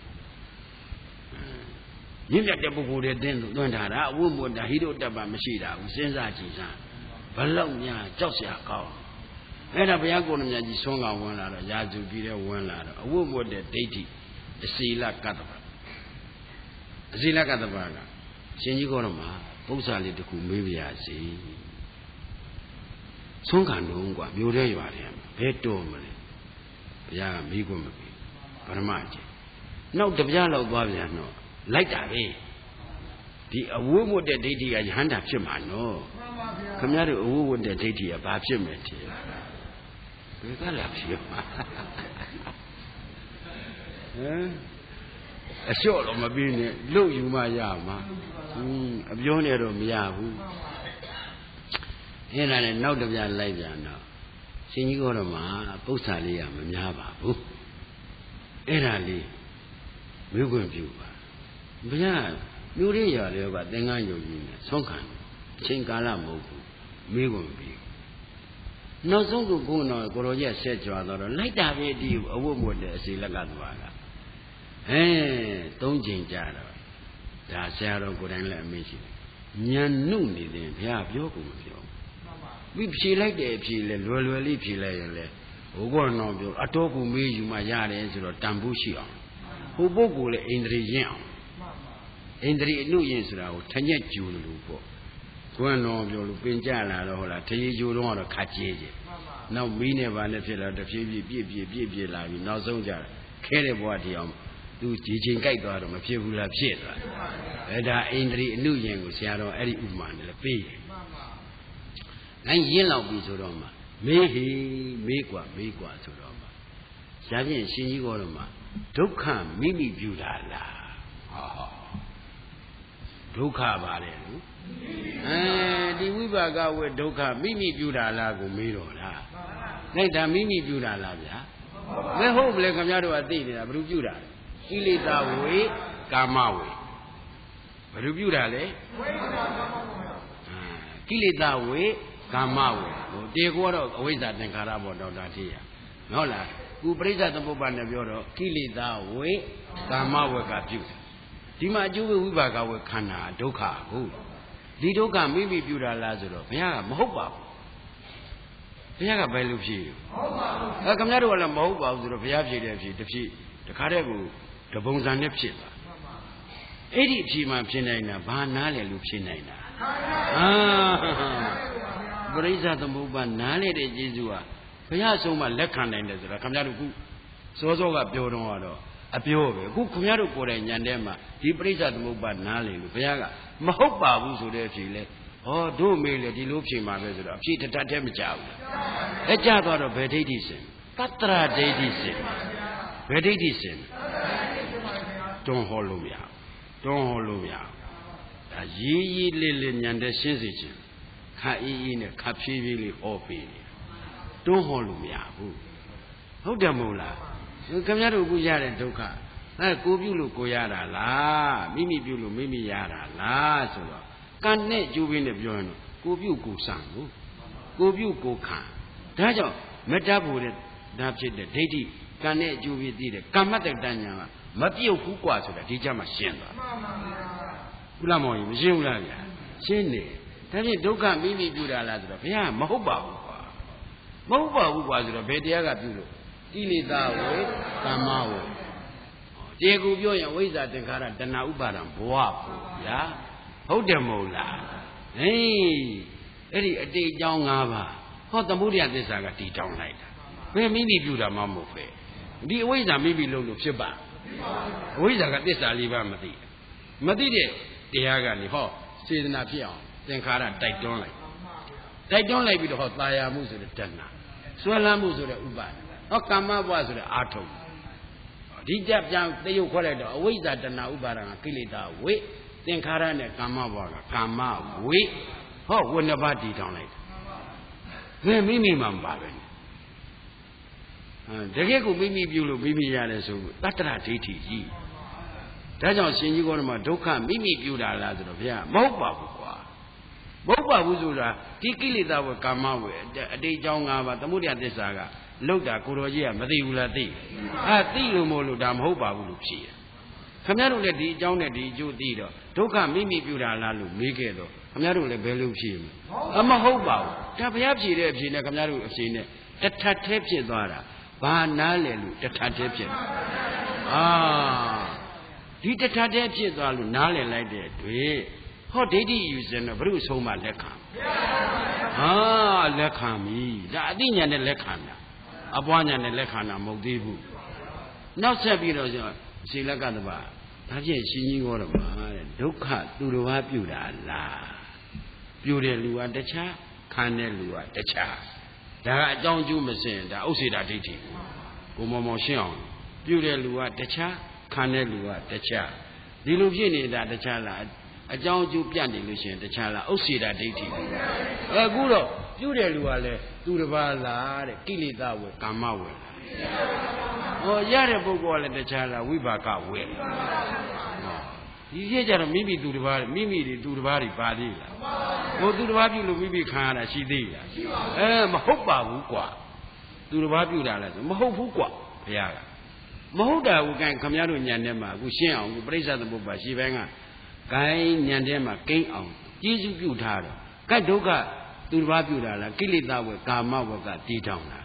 မြင့်မြတ်တဲ့ပုဂ္ဂိုလ်တွေတင်းသွင်းထားတာအဝတ်မဝတ်တာဟိတုတ္တပမရှိတာဘူးစဉ်းစားကြည့်စမ်းဘလောက်များကြောက်စရာကောင်းအဲ့ဒါဘုရားကိုယ်တော်မြတ်ကြီးဆွမ်းကောင်ဝင်လာတော့ရာဇူပြီးတဲ့ဝင်လာတော့အဝတ်မဝတ်တဲ့ဒိဋ္ဌိအစီလကတ္တပါအစီလကတ္တပါကရှင်ကြီးကိုယ်တော်မှာပု္ပ္ပာလေးတစ်ခုမေးပြရစီဆွမ်းခံတော့กว่าမျိုးတဲ့ရွာတယ်ဘယ်တော်မလဲဘုရားကမေးခွန်းမပေးဗရမကြီးနောက်တပြားလောက်သွားပြန်တော့လိုက်တာပဲဒီအဝတ်ဝတ်တဲ့ဒိဋ္ဌိကယဟန္တာဖြစ်မှာနော်ခင်ဗျားတို့အဝတ်ဝတ်တဲ့ဒိဋ္ဌိကဘာဖြစ်မယ်ထင်ဘယ်ကလာဖြစ်မှာဟမ်အလျှော့တော့မပြီးနဲ့လုတ်ယူမှရမှာဟင်းအပြောနဲ့တော့မရဘူးအဲ့ဒါနဲ့နောက်တစ်ပြားလိုက်ပြန်တော့ရှင်ကြီးကတော့မှပု္ပ္ပာလေးကမများပါဘူးအဲ့ဒါလေးမြို့ခွင့်ပြုပါဘုရားမြို့ရရလေးကသင်္ကန်းယုံကြည်နဲ့ဆုံးခံအချိန်ကာလမဟုတ်ဘူးမြို့ခွင့်ပြုနောက်ဆုံးကကိုယ်တော်ကိုရောကြီးဆက်ကြွတော့လိုက်တာပဲဒီအဝတ်မဝတ်တဲ့အစီလက်ကသွားတာအဲသုံးချိန်ကြာတော့ဒါဆရာတော်ကိုယ်တိုင်လည်းအမေးရှိတယ်ဉာဏ်နုနေတယ်ဘုရားပြောကုန်မပြောပြီးဖြေလိုက်တယ်ဖြေလဲလွယ်လွယ်လေးဖြေလိုက်ရင်လဲဟိုကတော့ပြောအတော်ကိုမေးယူမှရတယ်ဆိုတော့တန်ဖို့ရှိအောင်ဟိုပုဂ္ဂိုလ်လည်းအိန္ဒြေရင့်အောင်အိန္ဒြေအနုရင်ဆိုတာကိုထညက်ကျူလို့ပေါ့ကိုယ်ကတော့ပြောလို့ပင်ကြလာတော့ဟုတ်လားထရေကျူတော့ကတော့ခါကျဲကျဲနောက်မီးနဲ့ပါနဲ့ဖြစ်လာတဖြည်းဖြည်းပြည့်ပြည့်ပြည့်ပြည့်လာပြီးနောက်ဆုံးကြခဲတဲ့ဘဝတရားသူကြီးချင်းကြိုက်သွားတော့မဖြစ်ဘူးလားဖြစ်သွားအဲဒါအိန္ဒြေအနုရင်ကိုဆရာတော်အဲ့ဒီဥပမာနဲ့လည်းပေးတယ်နိုင်ရင်းလောက်ပြီဆိုတော့မှမေးဟေမေးกว่าမေးกว่าဆိုတော့မှရှားဖြင့်ရှင်ကြီးကောတော့မှဒုက္ခမိမိပြုတာလားဟောဟောဒုက္ခပါလေလို့အဲဒီဝိပါကဝေဒုက္ခမိမိပြုတာလားကိုမေးတော့လားလိုက်တာမိမိပြုတာလားဗျာမဟုတ်ဘူးလေခင်ဗျားတို့ကသိနေတာဘယ်သူပြုတာလဲကိလေသာဝေကာမဝေဘယ်သူပြုတာလဲကိလေသာဝေကာမဝေဟိုတေကောတော့အဝိဇ္ဇာသင်္ခါရဘောဒေါက်တာထေးရဟုတ်လားခုပရိစ္ဆသမုပ္ပါဒ်နဲ့ပြောတော့ကိလေသာဝေကာမဝေကပြုဒီမှာအကျိုးဝိပါကဝေခန္ဓာဒုက္ခကိုဒီဒုက္ခမိမိပြုတာလားဆိုတော့ဘုရားကမဟုတ်ပါဘူးဘုရားကဘယ်လိုဖြေမဟုတ်ပါဘူးအဲခင်ဗျားတို့ကလည်းမဟုတ်ပါဘူးဆိုတော့ဘုရားဖြေတဲ့အဖြေတစ်ဖြေတခါတည်းကိုတပုံစံနဲ့ဖြစ်သွားအဲ့ဒီအဖြေမှဖြစ်နိုင်တာဘာနားလဲလို့ဖြစ်နိုင်တာအာပရိစ္ဆသမုပ္ပါနားလေတဲ့ကျေးဇူးဟာဘုရားဆုံးမလက်ခံနိုင်တယ်ဆိုတော့ခင်ဗျားတို့ခုစောစောကပြောတော့တော့အပြောပဲအခုခင်ဗျားတို့ကိုယ်တိုင်ညံတဲ့မှာဒီပရိစ္ဆသမုပ္ပါနားလေလို့ဘုရားကမဟုတ်ပါဘူးဆိုတဲ့အဖြေလဲဟောတို့မေးလေဒီလိုဖြေမှာပဲဆိုတော့အဖြေတတတ်တည်းမကြဘူးအဲကြသွားတော့ဘယ်ဒိဋ္ဌိစင်တတ္တရဒိဋ္ဌိစင်ဘယ်ဒိဋ္ဌိစင်တွန်းဟောလို့မရတွန်းဟောလို့မရဒါရေးရေးလေးလေးညံတဲ့ရှင်းစေခြင်းခါအေးအေးနဲ့ခါဖြည်းဖြည်းလေးဟောပေးတယ်တွန်းဟောလို့မရဘူးဟုတ်တယ်မဟုတ်လားခင်ဗျားတို့အခုရတဲ့ဒုက္ခအဲကိုပြုလို့ကိုရတာလားမိမိပြုလို့မိမိရတာလားဆိုတော့ကံနဲ့ကျိုးပင်းနဲ့ပြောရင်တော့ကိုပြုကိုစံဘူးကိုပြုကိုခံဒါကြောင့်မတတ်ဖို့တဲ့ဒါဖြစ်တဲ့ဒိဋ္ဌိကံနဲ့အကျိုးပြီးသိတယ်ကမ္မတ္တတဉာဏ်ကမပြုတ်ဘူးกว่าဆိုတာဒီကြမှာရှင်းသွားဘူးလားမောင်ကြီးမရှင်းဘူးလားဗျာရှင်းတယ်ဒါဖြင့်ဒုက္ခမိမိပြုတာလားဆိုတော့ဘုရားမဟုတ်ပါဘူးကွာမဟုတ်ပါဘူးကွာဆိုတော့ဘယ်တရားကပြုလို့ကိလေသာဝေကမ္မဝေတေကူပြောရင်ဝိဇ္ဇာသင်္ခါရတဏှာဥပါဒံဘဝကိုဗျာဟုတ်တယ်မဟုတ်လားဟေးအဲ့ဒီအတိတ်အကြောင်း၅ပါးဟောသမုဒယသစ္စာကတည်တောင်းလိုက်တာဘယ်မိမိပြုတာမှမဟုတ်ပဲဒီအဝိဇ္ဇာမိမိလို့လို့ဖြစ်ပါအဝိဇ္ဇာကသစ္စာလေးပါးမသိမသိတဲ့တရားကနေဟောစေတနာဖြစ်အောင်သင်္ခါရတိုက်တွန်းလိုက်တိုက်တွန်းလိုက်ပြီးတော့ဟောตายာမှုဆိုတဲ့တဏှာဆွဲလန်းမှုဆိုတဲ့ဥပါဒ်ဟောကာမဘဝဆိုတဲ့အာထုံဒီကြပြန်တရုပ်ခွဲလိုက်တော့အဝိဇ္ဇာတဏှာဥပါဒံကကိလေသာဝိသင်္ခါရနဲ့ကာမဘဝကကာမဝိဟောဝိနှစ်ပါးတည်ထောင်လိုက်တယ်ဘယ်မိမိမှမပါပဲတကယ်ကိုမိမိပြုလို့မိမိရတယ်ဆိုတတ္တရဒိဋ္ဌိကြီးဒါကြောင့်ရှင်ကြီးကောဓမဒုက္ခမိမိပြုတာလားဆိုတော့ဘုရားမဟုတ်ပါဘူးကွာမဟုတ်ပါဘူးဆိုတာဒီကိလေသာဝကာမဝေအတိတ်ကြောင်း၅ပါးသမုဒယသစ္စာကလောက်တာကိုတော်ကြီးကမသိဘူးလားသိအာသိလို့မို့လို့ဒါမဟုတ်ပါဘူးလို့ဖြေရခင်ဗျားတို့လည်းဒီအကြောင်းနဲ့ဒီအကျိုးသိတော့ဒုက္ခမိမိပြုတာလားလို့မေးခဲ့တော့ခင်ဗျားတို့လည်းဘယ်လိုဖြေမလဲအမဟုတ်ပါဘူးဒါဘုရားဖြေတဲ့အဖြေနဲ့ခင်ဗျားတို့အဖြေနဲ့တထပ်သေးဖြစ်သွားတာဘာနားလဲလို့တထပ်သေးဖြစ်အာဒီတထပ်သေးဖြစ်သွားလို့နားလည်လိုက်တဲ့တွေ့ဟောဒိဋ္ဌိယူစင်တော့ဘုရုဆုံးမလက်ခံဟာလက်ခံပြီဒါအသိဉာဏ်နဲ့လက်ခံတာအပွားဉာဏ်နဲ့လက်ခံတာမဟုတ်သေးဘူးနောက်ဆက်ပြီးတော့ရှင်းလက်ကတပါဒါဖြင့်ရှင်ကြီးဟောတော့မှာတဲ့ဒုက္ခသူတော်ဘာပြုတာလားပြုတဲ့လူကတခြားခံတဲ့လူကတခြားဒါကအကြောင်းကျိုးမစင်ဒါဥစ္စေတာဒိဋ္ဌိကိုမောင်မောင်ရှင်းအောင်ပြုတဲ့လူကတခြားခံတဲ့လူကတခြားဒီလိုဖြစ်နေတာတခြားလားအကြောင်းအကျိုးပြတ်နေလို့ရှိရင်တခြားလားဥစ္စေတာဒိဋ္ဌိအခုတော့ပြုတဲ့လူကလည်းသူတစ်ပါးလားတဲ့ကိလေသာဝေကာမဝေဟောရတဲ့ပုဂ္ဂိုလ်ကလည်းတခြားလားဝိပါကဝေဒီကြည့်ကြတော့မိမိသူတစ်ပါးမိမိတွေသူတစ်ပါးတွေပါသေးလားဟိုသူတစ်ပါးပြုလို့မိမိခံရတာရှိသေးလားအဲမဟုတ်ပါဘူးကွာသူတစ်ပါးပြုတာလဲဆိုမဟုတ်ဘူးကွာဘုရားကမဟုတ်တာကိုကံခမည်းတော်ညံထဲမှာအခုရှင်းအောင်ပြိဿသမုပ္ပါရှင်းပိုင်းကဂိုင်းညံထဲမှာကိန်းအောင်ကျေးဇူးပြုထားတော့ကတ်ဒုက္ခသူတစ်ပါးပြုတာလားကိလေသာဝေကာမဝေကတည်ထောင်တာ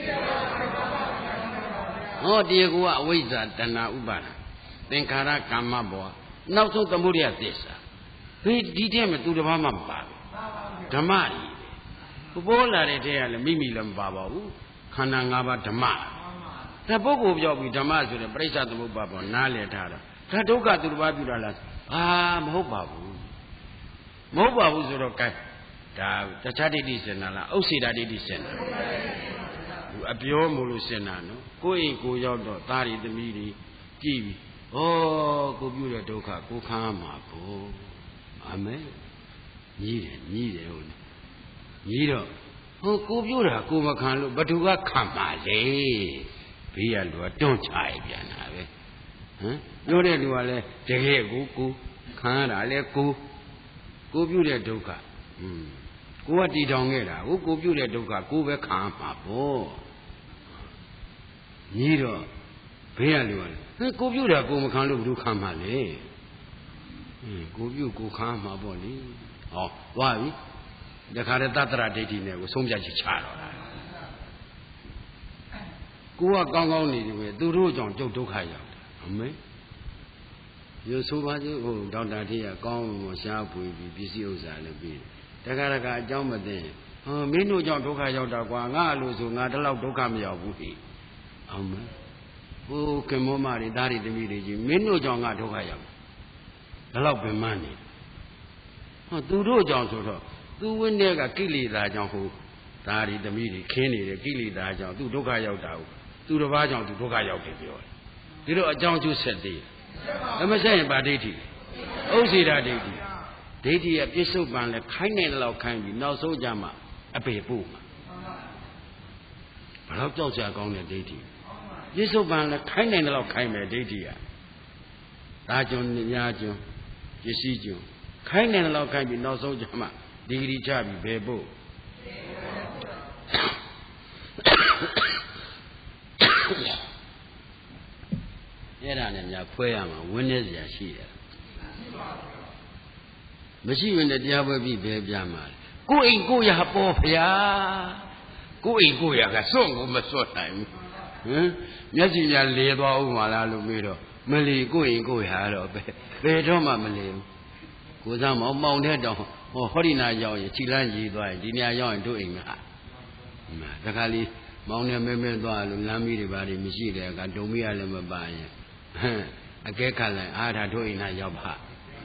ဟောတရားကအဝိဇ္ဇာတဏှာဥပါဒသင်္ခါရကာမဘောနောက်ဆုံးသမုဒယသစ္စာဒီဒီတည်းမှာသူတစ်ပါးမှမပါဘူးဓမ္မကြီးပေါ်လာတဲ့တည်းကလည်းမိမိလည်းမပါပါဘူးခန္ဓာ၅ပါးဓမ္မဒါပုဂ္ဂိုလ်ပြောပြီးဓမ္မဆိုတဲ့ပြိဿသမုပ္ပါပေါ်နားလည်ထားတာဒါဒုက္ခသူတစ်ပါးပြုတာလားအာမဟုတ်ပါဘူးမဟုတ်ပါဘူးဆိုတော့ gain ဒါတခြားဒိဋ္ဌိစင်တာလားဥစ္စေတာဒိဋ္ဌိစင်တာအပြောမို့လို့စင်တာနော်ကိုယ်အိမ်ကိုရောက်တော့သားရီသမီးတွေကြည့်ပြီးဩကိုပြုတဲ့ဒုက္ခကိုခံရမှာပေါ့အာမင်ညီးတယ်ညီးတယ်ဟုတ်ညီးတော့ဟိုကိုပြုတာကိုမခံလို့ဘသူကခံပါလေဘေးကလူကတွန့်ချရပြန်တာပဲဟမ်ပြောတဲ့လူကလည်းတကယ်ကိုကိုခံရတာလေကိုကိုပြုတဲ့ဒုက္ခอืมကိုကတည်ထောင်ခဲ့တာကိုကိုပြုတဲ့ဒုက္ခကိုပဲခံရမှာပေါ့ညီးတော့ဘေးကလူကလည်းဟဲ့ကိုပြုတာကိုမခံလို့ဘယ်သူခံမှာလဲအင်းကိုပြုကိုခံမှာပေါ့လေဟောသွားပြီတခါတည်းတတ္တရဒိဋ္ဌိနဲ့ကိုဆုံးဖြတ်ချချတော့တာကိုကကောင်းကောင်းနေတယ်ပဲသူတို့ကြောင့်ကျုပ်ဒုက္ခရောက်တယ်အမေရုပ်ဆိုးပါသေးဟိုဒေါက်တာထေးကကောင်းမရှားပွေပြီးပစ္စည်းဥစ္စာလည်းပြီးတခါတခါအကြောင်းမသိဟောမင်းတို့ကြောင့်ဒုက္ခရောက်တာကွာငါလို့ဆိုငါတလောက်ဒုက္ခမရောက်ဘူးဟိအမေဟိုကမောမတွေဒါတွေတမီးတွေကြီးမင်းတို့ကြောင့်ငါဒုက္ခရောက်ဒါတော့ပင်မနေဟောသူတို့ကြောင့်ဆိုတော့သူဝင်းတဲ့ကကိလေသာကြောင့်ဟိုဒါတွေတမီးတွေခင်းနေတယ်ကိလေသာကြောင့်သူဒုက္ခရောက်တာဟုတ်သူတစ်ပါးကြောင့်သူဒုက္ခရောက်တယ်ပြောတယ်ဒီတော့အကြောင်းကျိုးဆက်သေးတယ်မဆက်ရင်ဗာဒိဋ္ဌိဥစ္စေတာဒိဋ္ဌိဒိဋ္ဌိရဲ့ပြစ္ဆုတ်ပံလဲခိုင်းနေတယ်လို့ခိုင်းပြီးနောက်ဆုံးကြမှာအပေပို့မှာဘယ်တော့ကြောက်ကြကောင်းတဲ့ဒိဋ္ဌိပြစ္ဆုတ်ပံလဲခိုင်းနေတယ်လို့ခိုင်းမယ်ဒိဋ္ဌိကဒါကျွန်းညာကျွန်းပစ္စည်းကျွန်းခိုင်းနေတယ်လို့ခိုင်းပြီးနောက်ဆုံးကြမှာဒီဂရီချပြီးဘယ်ပို့အဲ့ဒါနဲ့များခွဲရမှာဝင်းနေစရာရှိတယ်မရှိရင်တရားပွဲပြီးဘယ်ပြမှာလဲကိုယ်အိမ်ကိုယ်ရပေါ်ဗျာကိုယ်အိမ်ကိုယ်ရကစွန့်ကိုမစွန့်နိုင်ဘူးဟမ်မျက်စိများလဲသွားဦးမလားလို့မေးတော့မလီကိုယ်အိမ်ကိုယ်ရတော့ပဲဘယ်တော့မှမလီဘူးကိုယ်စားမောင်မောင်တဲ့တောင်ဟောဟောဒီနာရောက်ရင်ခြိလန်းကြီးသွားရင်ဒီနေရာရောက်ရင်တို့အိမ်မှာတခါလေးမောင်နဲ့မဲမဲသွားလို့လမ်းမီးတွေဘာတွေမရှိတဲ့အခါဒုံမီးရလည်းမပါရင်ဟမ်အကဲခတ်လိုက်အားဒါတို့အိမ်နာရောက်ပါ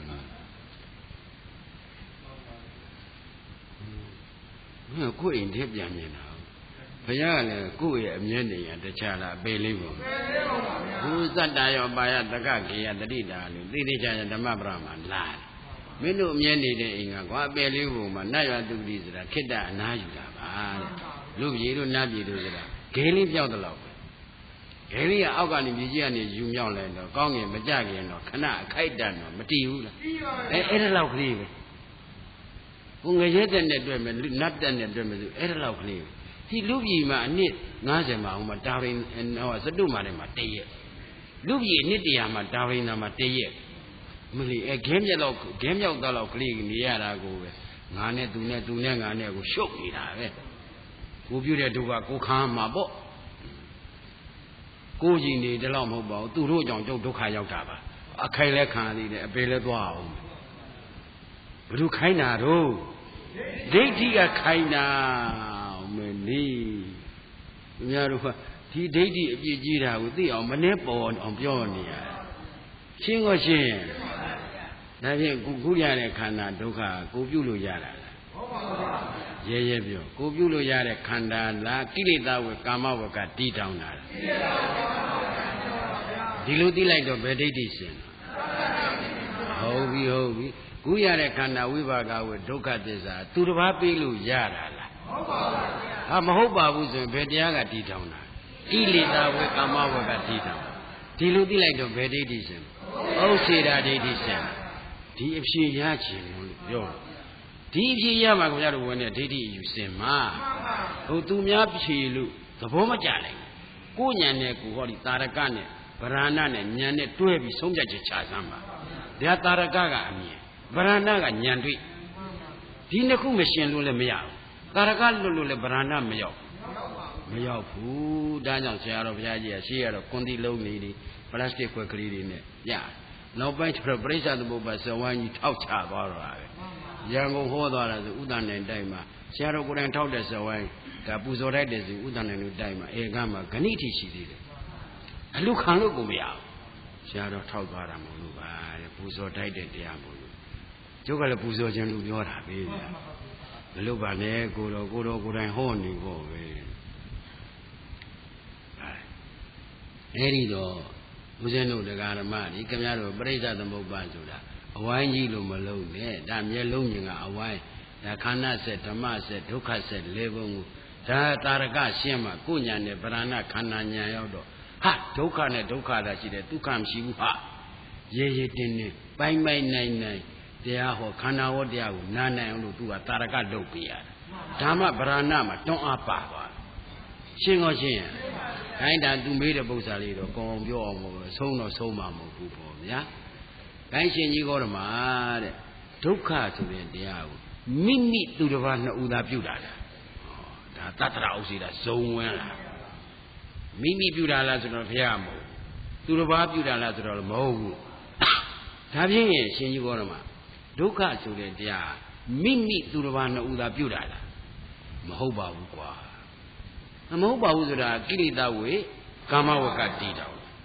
ဟမ်ကိုယ်အိမ်ထဲပြန်နေတာဘုရားကလည်းကိုယ့်ရဲ့အမြဲတည်းရတခြားလားပေလေးပေါ့ဘုဇတ္တရောပါယတကကေယတတိတာလို့သိသိချာချာဓမ္မပရမှာလာမင်းတို့အမြဲနေတဲ့အိမ်ကကွာပေလေးပုံမှာနတ်ရွာသူတိဆိုတာခိတ္တအနာယူတာပါတဲ့လူပြည်တို့နတ်ပြည်တို့ဆိုတာဂေလေးပြောက်တော့ပဲဂေလေးကအောက်ကနေပြည်ကြီးကနေယူမြောက်လိုက်တော့ကောင်းငင်မကြခင်တော့ခဏအခိုက်တန်တော့မတည်ဘူးလားအဲအဲ့ဒါလောက်ကလေးပဲဘုံငရဲတဲ့နဲ့တွေ့မယ်နတ်တဲ့နဲ့တွေ့မယ်ဆိုအဲ့ဒါလောက်ကလေးဒီလူပြည်မှာအနည်းငါးဆယ်မှာဟိုမှာတာရင်ဟောစတုမှာလည်းမှာတည့်ရက်လူပြည်အနည်းတရာမှာတာရင်နာမှာတည့်ရက်မလီအဲခင်းမြက်တော့ခင်းမြောက်တော့လောက်ကလေးနေရတာကိုပဲငါနဲ့သူနဲ့သူနဲ့ငါနဲ့ကိုရှုပ်နေတာပဲကိုပြုတဲ့ဒုက္ခကိုခံမှာပေါ့ကိုကြီးနေတယ်လို့မဟုတ်ပါဘူးသူတို့ကြောင့်ကျုပ်ဒုက္ခရောက်တာပါအခိုင်လဲခံရသေးတယ်အပေလဲသွားအောင်ဘယ်သူခိုင်းတာတော့ဒိဋ္ဌိကခိုင်းတာမလေးသူများတို့ကဒီဒိဋ္ဌိအပြည့်ကြီးတာကိုသိအောင်မနှဲပေါ်အောင်ပြောနေရရှင်းကိုရှင်းဒါဖြင့်ကိုခုရတဲ့ခန္ဓာဒုက္ခကိုပြုလို့ရတာလားဟုတ်ပါဘူးရဲရဲပြောကိုပြုလို့ရတဲ့ခန္ဓာလားကိလေသာဝေကာမဝကတည်တောင်းတာဒီလိုသိလိုက်တော့ဘယ်ဒိဋ္ဌိရှင်းဟုတ်ပြီဟုတ်ပြီခုရတဲ့ခန္ဓာဝိပါကဝေဒုက္ခသစ္စာသူတစ်ပါးပြေးလို့ရတာလားဟုတ်ပါဘူးဟာမဟုတ်ပါဘူးဆိုရင်ဘယ်တရားကတည်တောင်းတာကိလေသာဝေကာမဝကတည်တောင်းဒီလိုသိလိုက်တော့ဘယ်ဒိဋ္ဌိရှင်းဥစ္စေတာဒိဋ္ဌိရှင်းဒီအဖြေရခြင်းလို့ပြောဒီအဖြေရမှာခင်ဗျားတို့ဝင်တဲ့ဒိဋ္ဌိယူစင်မှာဟိုသူများဖြေလို့သဘောမကျနိုင်ကိုဉာဏ်နဲ့ကိုဟောဒီတာရကနဲ့ဗရဏနဲ့ဉာဏ်နဲ့တွဲပြီးဆုံးဖြတ်ချက်ချစမ်းပါဒါတာရကကအမြင်ဗရဏကဉာဏ်တွေ့ဒီနှစ်ခုမရှင်လို့လည်းမရဘူးတာရကလွတ်လို့လည်းဗရဏမရောက်မရောက်ဘူးဒါကြောင့်ဆရာတော်ဘုရားကြီးကရှေးရတော့ကွန်တီလုံးနေဒီပလတ်စတစ်ခွက်ကလေးတွေနဲ့ပြနောက်ပိုင်းကျတော့ပြိဿသမုပ္ပါဇဝိုင်းကြီးထောက်ချသွားတော့တာပဲရန်ကုန်ဟောသွားတာဆိုဥဒ္ဒနိုင်တိုက်မှာဆရာတော်ကိုယ်တိုင်ထောက်တဲ့ဇဝိုင်းကပူဇော်တိုက်တယ်ဆိုဥဒ္ဒနိုင်တို့တိုက်မှာဧကမှာဂဏိတိရှိသေးတယ်အလူခံလို့ကိုမရဘူးဆရာတော်ထောက်သွားတာမဟုတ်လို့ပါတဲ့ပူဇော်တိုက်တဲ့တရားမဟုတ်လို့ကျုပ်ကလည်းပူဇော်ခြင်းလို့ပြောတာပဲမလို့ပါနဲ့ကိုတော်ကိုတော်ကိုယ်တိုင်ဟောနေဖို့ပဲအဲ့ဒီတော့ဦးဇင်းတို့တရားဓမ္မဒီခင်ဗျားတို့ပြိဿသမုပ္ပါဆိုတာအဝိုင်းကြီးလို့မလုံးနဲ့ဒါမျက်လုံးမြင်ကအဝိုင်းဒါခန္ဓာဆက်ဓမ္မဆက်ဒုက္ခဆက်လေးပုံကိုဒါတာရကရှင်းမှကိုညာနဲ့ဗရဏခန္ဓာညာရောက်တော့ဟာဒုက္ခနဲ့ဒုက္ခသာရှိတယ်ဒုက္ခမရှိဘူးဟာရေရေတင်းတင်းပိုင်းပိုင်းနိုင်နိုင်တရားဟောခန္ဓာဟောတရားကိုနားနိုင်အောင်လို့သူကတာရကလုပ်ပြရတယ်ဓမ္မဗရဏမှာတွန်းအားပါသွားရှင်းရောရှင်းရခိုင်းတာသူမေးတဲ့ပု္ပ္ပာလေးတော့ကောင်းအောင်ပြောအောင်မို့ဆုံးတော့ဆုံးမှာမဟုတ်ဘူးပေါ့ဗျာခိုင်းရှင်ကြီးကောဓမာတဲ့ဒုက္ခဆိုတဲ့တရားကိုမိမိသူတစ်ပါးနှစ်ဦးသာပြုတာလားဒါတတ္တရာဥစ္စေတာဇုံဝင်လားမိမိပြုတာလားဆိုတော့ဘုရားမဟုတ်သူတစ်ပါးပြုတာလားဆိုတော့မဟုတ်ဘူးဒါဖြင့်ရှင်ကြီးကောဓမာဒုက္ခဆိုတဲ့တရားမိမိသူတစ်ပါးနှစ်ဦးသာပြုတာလားမဟုတ်ပါဘူးကွာမဟုတ်ပါဘူးဆိုတာကိလေသာဝေကာမဝကတည်တောင်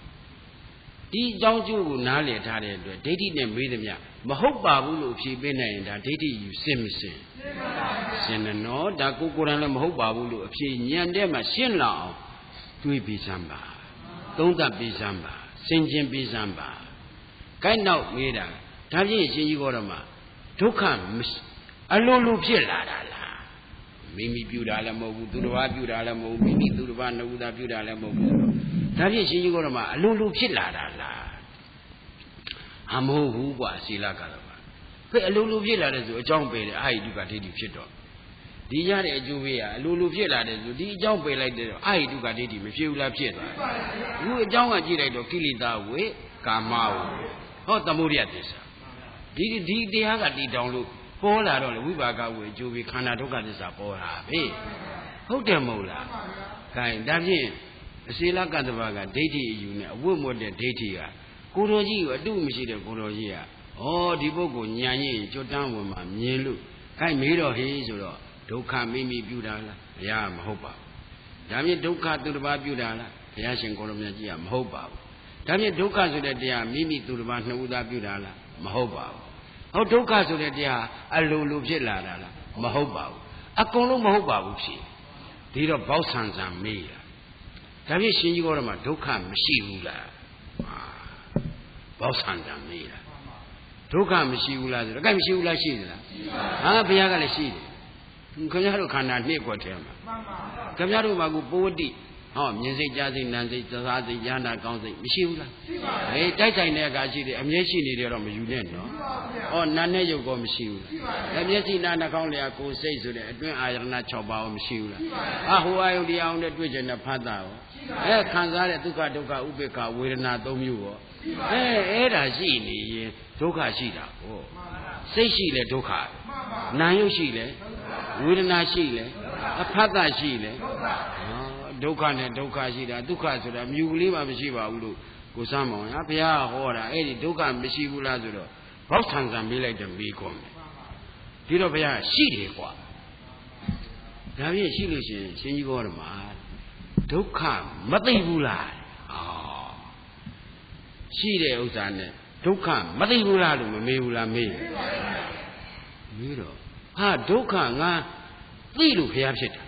ဒီအကြောင်းကျိုးကိုနားလည်ထားတဲ့အတွက်ဒိဋ္ဌိနဲ့မေးသမျှမဟုတ်ပါဘူးလို့ဖြေပေးနိုင်ရင်ဒါဒိဋ္ဌိယူစင်မစင်စင်နော်ဒါကိုကိုယ်တိုင်လည်းမဟုတ်ပါဘူးလို့အဖြေညံတဲ့မှာရှင်းလာအောင်တွေးပြီးစမ်းပါသုံးသပ်ပြီးစမ်းပါစင်ကျင်ပြီးစမ်းပါကိုက်နောက်မေးတာဒါဖြင့်ရှင်ကြီးကောတော့မှဒုက္ခအလိုလိုဖြစ်လာတာလားမိမိပြုတာလည်းမဟုတ်ဘူးသူတစ်ပါးပြုတာလည်းမဟုတ်ဘူးမိမိသူတစ်ပါးနှစ်ဦးသားပြုတာလည်းမဟုတ်ဘူးဒါဖြင့်ရှင်ကြီးကောတော့မှအလိုလိုဖြစ်လာတာလားအမဟုတ်ဘူးကွာศีလကတော့ဖေအလိုလိုဖြစ်လာတဲ့ဆိုအကြောင်းပယ်တယ်အာဟိတုကဒိဋ္ဌိဖြစ်တော့ဒီရတဲ့အကျိုးပေးကအလိုလိုဖြစ်လာတဲ့ဆိုဒီအကြောင်းပယ်လိုက်တဲ့အာဟိတုကဒိဋ္ဌိမဖြစ်ဘူးလားဖြစ်သွားတယ်အခုအကြောင်းကကြည့်လိုက်တော့ကိလေသာဝေကာမဝေဟောသမုဒယသစ္စာဒီဒီတရားကတည်တောင်လို့ပေါ်လာတော့လေဝိပါကဝေအကျိုးပေးခန္ဓာဒုက္ခသစ္စာပေါ်တာပဲဟုတ်တယ်မဟုတ်လားခိုင်းဒါဖြင့်အစေလကတ္တဗကဒိဋ္ဌိအယူနဲ့အဝတ်မွတ်တဲ့ဒိဋ္ဌိကကိုတော်ကြီးကိုအတုမရှိတဲ့ကိုတော်ကြီးကဩဒီပုဂ္ဂိုလ်ညာရင်ကြွတန်းဝင်မှာမြင်လို့ခိုင်းမေးတော့ဟေးဆိုတော့ဒုက္ခမိမိပြုတာလားဘုရားမဟုတ်ပါဘူးဒါဖြင့်ဒုက္ခသူတစ်ပါးပြုတာလားဘုရားရှင်ကိုတော်မြတ်ကြီးကမဟုတ်ပါဘူးဒါဖြင့်ဒုက္ခဆိုတဲ့တရားမိမိသူတစ်ပါးနှစ်ဦးသားပြုတာလားမဟုတ်ပါဘူးဟောဒုက္ခဆိုတဲ့တရားအလိုလိုဖြစ်လာတာလားမဟုတ်ပါဘူးအကုန်လုံးမဟုတ်ပါဘူးဖြစ်ဒီတော့ဘောက်ဆန်ဆန်မေးတာဒါဖြင့်ရှင်ကြီးကောတော်မှာဒုက္ခမရှိဘူးလားဘောက်ဆန်ဆန်မေးတာဒုက္ခမရှိဘူးလားဆိုတော့ကဲမရှိဘူးလားရှိသလားဟာဘုရားကလည်းရှိတယ်ခင်ဗျားတို့ခန္ဓာနှစ်ခွက်ထဲမှာခင်ဗျားတို့မှာကိုပိုဝတိဟောမြင်စိတ်ကြားစိတ်နာမ်စိတ်သစားစိတ်ဉာဏ်ကောင်းစိတ်မရှိဘူးလားရှိပါဘူးဟေးတိုက်ဆိုင်တဲ့အခါရှိတယ်အမြဲရှိနေတယ်တော့မယူနဲ့နော်ဟောနာနဲ့ရုပ်ကောမရှိဘူးလားအမျက်ရှိနာနှာခေါင်းလျာကိုယ်စိတ်ဆိုတဲ့အတွင်းအာရဏ၆ပါးရောမရှိဘူးလားဟာဟိုအာယုန်တရားအောင်နဲ့တွေ့ကြတဲ့ဖတ်တာရောအဲခံစားတဲ့ဒုက္ခဒုက္ခဥပေက္ခဝေဒနာ၃မျိုးရောအဲအဲ့ဒါရှိနေရင်ဒုက္ခရှိတာဟောစိတ်ရှိလေဒုက္ခနာယုတ်ရှိလေဝေဒနာရှိလေအဖတ်တာရှိလေဒုက္ခနဲ့ဒုက္ခရှိတာဒုက္ခဆိုတာမြူကလေးမှမရှိပါဘူးလို့ကိုစမ်းမောင်ဟာဘုရားဟောတာအဲ့ဒီဒုက္ခမရှိဘူးလားဆိုတော့ဘောက်ဆန်ဆန်မေးလိုက်တယ်မေးကုန်တယ်ဒီတော့ဘုရားရှိတယ်ကွာဒါဖြင့်ရှိလို့ရှိရင်ရှင်ကြီးကောဓမ္မဒုက္ခမသိဘူးလားအော်ရှိတဲ့ဥစ္စာနဲ့ဒုက္ခမသိဘူးလားလို့မမေးဘူးလားမေးမေးတော့ဟာဒုက္ခငါသိလို့ဘုရားဖြစ်တာ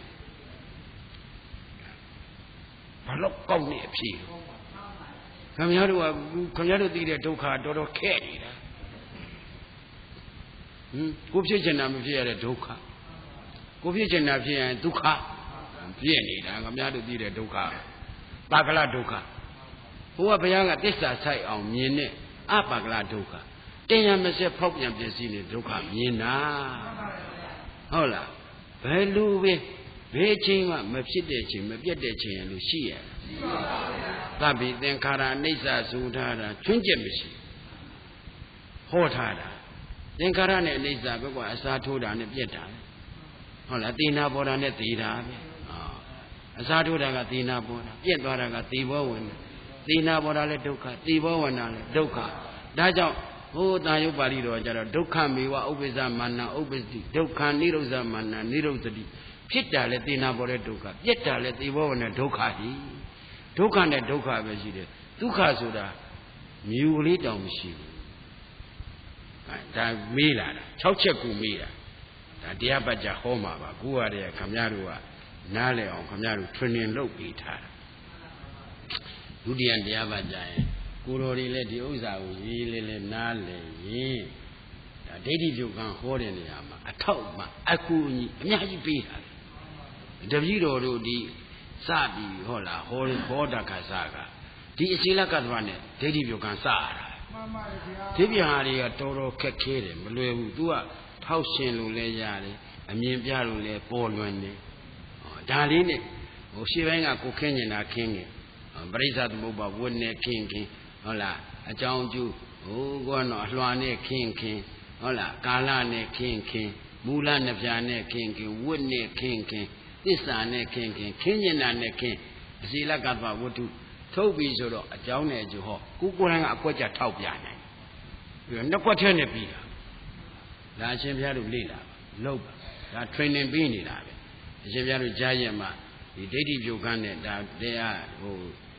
ဘာလို့ကောက်နေအဖြစ်ခင်ဗျားတို့ကခင်ဗျားတို့သိတဲ့ဒုက္ခတော်တော်ခက်နေတာဟင်ကိုဖြစ်ချင်တာမဖြစ်ရတဲ့ဒုက္ခကိုဖြစ်ချင်တာဖြစ်ရင်ဒုက္ခပြည့်နေတာခင်ဗျားတို့သိတဲ့ဒုက္ခပါကလဒုက္ခဘုရားဘုရားကသစ္စာဆိုင်အောင်မြင်တဲ့အပါကလဒုက္ခတင်ရမစက်ဖောက်ပြန်ပြည့်စည်နေဒုက္ခမြင်တာဟုတ်လားဘယ်လိုပဲဘယ်ချိန်မှမဖြစ်တဲ့ချိန်မပြတ်တဲ့ချိန်လို့ရှိရသဗ္ဗေသင်္ခါရအိဋ္ဌဆိုထားတာချွင်းချက်မရှိဟောထားတာသင်္ခါရနဲ့အိဋ္ဌဘက်ကအစာထိုးတာနဲ့ပြတ်တာဟုတ်လားသေနာပေါ်တာနဲ့သေတာပဲအစာထိုးတာကသေနာပေါ်တာပြတ်သွားတာကသေဘောဝင်တာသေနာပေါ်တာလည်းဒုက္ခသေဘောဝင်တာလည်းဒုက္ခဒါကြောင့်ဟိုတာယုတ်ပါဠိတော်ကျတော့ဒုက္ခမေဝဥပ္ပဇ္ဇမာနဥပ္ပဇ္ဇိဒုက္ခနိရောဓမာနနိရောဓတိဖြစ်တာလဲသေနာပေါ်တဲ့ဒုက္ခပြက်တာလဲသေဘောဝင်တဲ့ဒုက္ခဟိဒုက္ခနဲ့ဒုက္ခပဲရှိတယ်ဒုက္ခဆိုတာမြူကလေးတောင်မရှိဘူးဒါမေးလာတာ၆ချက်ကူမေးတာဒါတရားပတ်ကြဟောမှာပါကိုရတဲ့ခမည်းတော်ကနားလည်အောင်ခမည်းတော် training လုပ်ပေးထားတာဒုတိယတရားပတ်ကြရင်ကိုတော်တွေလည်းဒီဥစ္စာကိုရေးလေးလေးနားလည်ရင်ဒါဒိဋ္ဌိပြုကံဟောတဲ့နေရာမှာအထောက်မှအကူအညီအများကြီးပေးတာတပည့်တော်တို့ဒီစပြီးဟောလားဟောဟောတာခါစကဒီအစီလကတ္တဝနဲ့ဒိဋ္ဌိပြုကံစရတာမှန်ပါဗျာဒီပြဟာတွေကတော်တော်ခက်ခဲတယ်မလွယ်ဘူး तू ကထောက်ရှင်လို့လဲရတယ်အမြင်ပြလို့လဲပေါ်လွင်တယ်ဟောဒါလေးနဲ့ဟိုရှေ့ပိုင်းကကိုခင်းနေတာခင်းနေပရိစ္ဆသမုပ္ပါဝတ်နဲ့ခင်းခင်းဟုတ်လားအကြောင်းကျိုးဟိုကတော့အလွှာနဲ့ခင်းခင်းဟုတ်လားကာလနဲ့ခင်းခင်းမူလနှစ်ပြားနဲ့ခင်းခင်းဝတ်နဲ့ခင်းခင်းသစ္စာနဲ့ခင်းခင်းခင်းကျင်တာနဲ့ခင်းအစီလကတ္တဝတ္ထုထုတ်ပြီးဆိုတော့အကြောင်းနဲ့အကျိုးဟောကိုကိုယ်တိုင်ကအကွက်ကြထောက်ပြနိုင်ပြီးတော့နှစ်ကွက်ထဲနဲ့ပြီးတာဒါအရှင်ဘုရားတို့လေ့လာလုပ်ပါဒါ training ပေးနေတာပဲအရှင်ဘုရားတို့ကြားရင်မှဒီဒိဋ္ဌိပြုကန်းနဲ့ဒါတရားဟို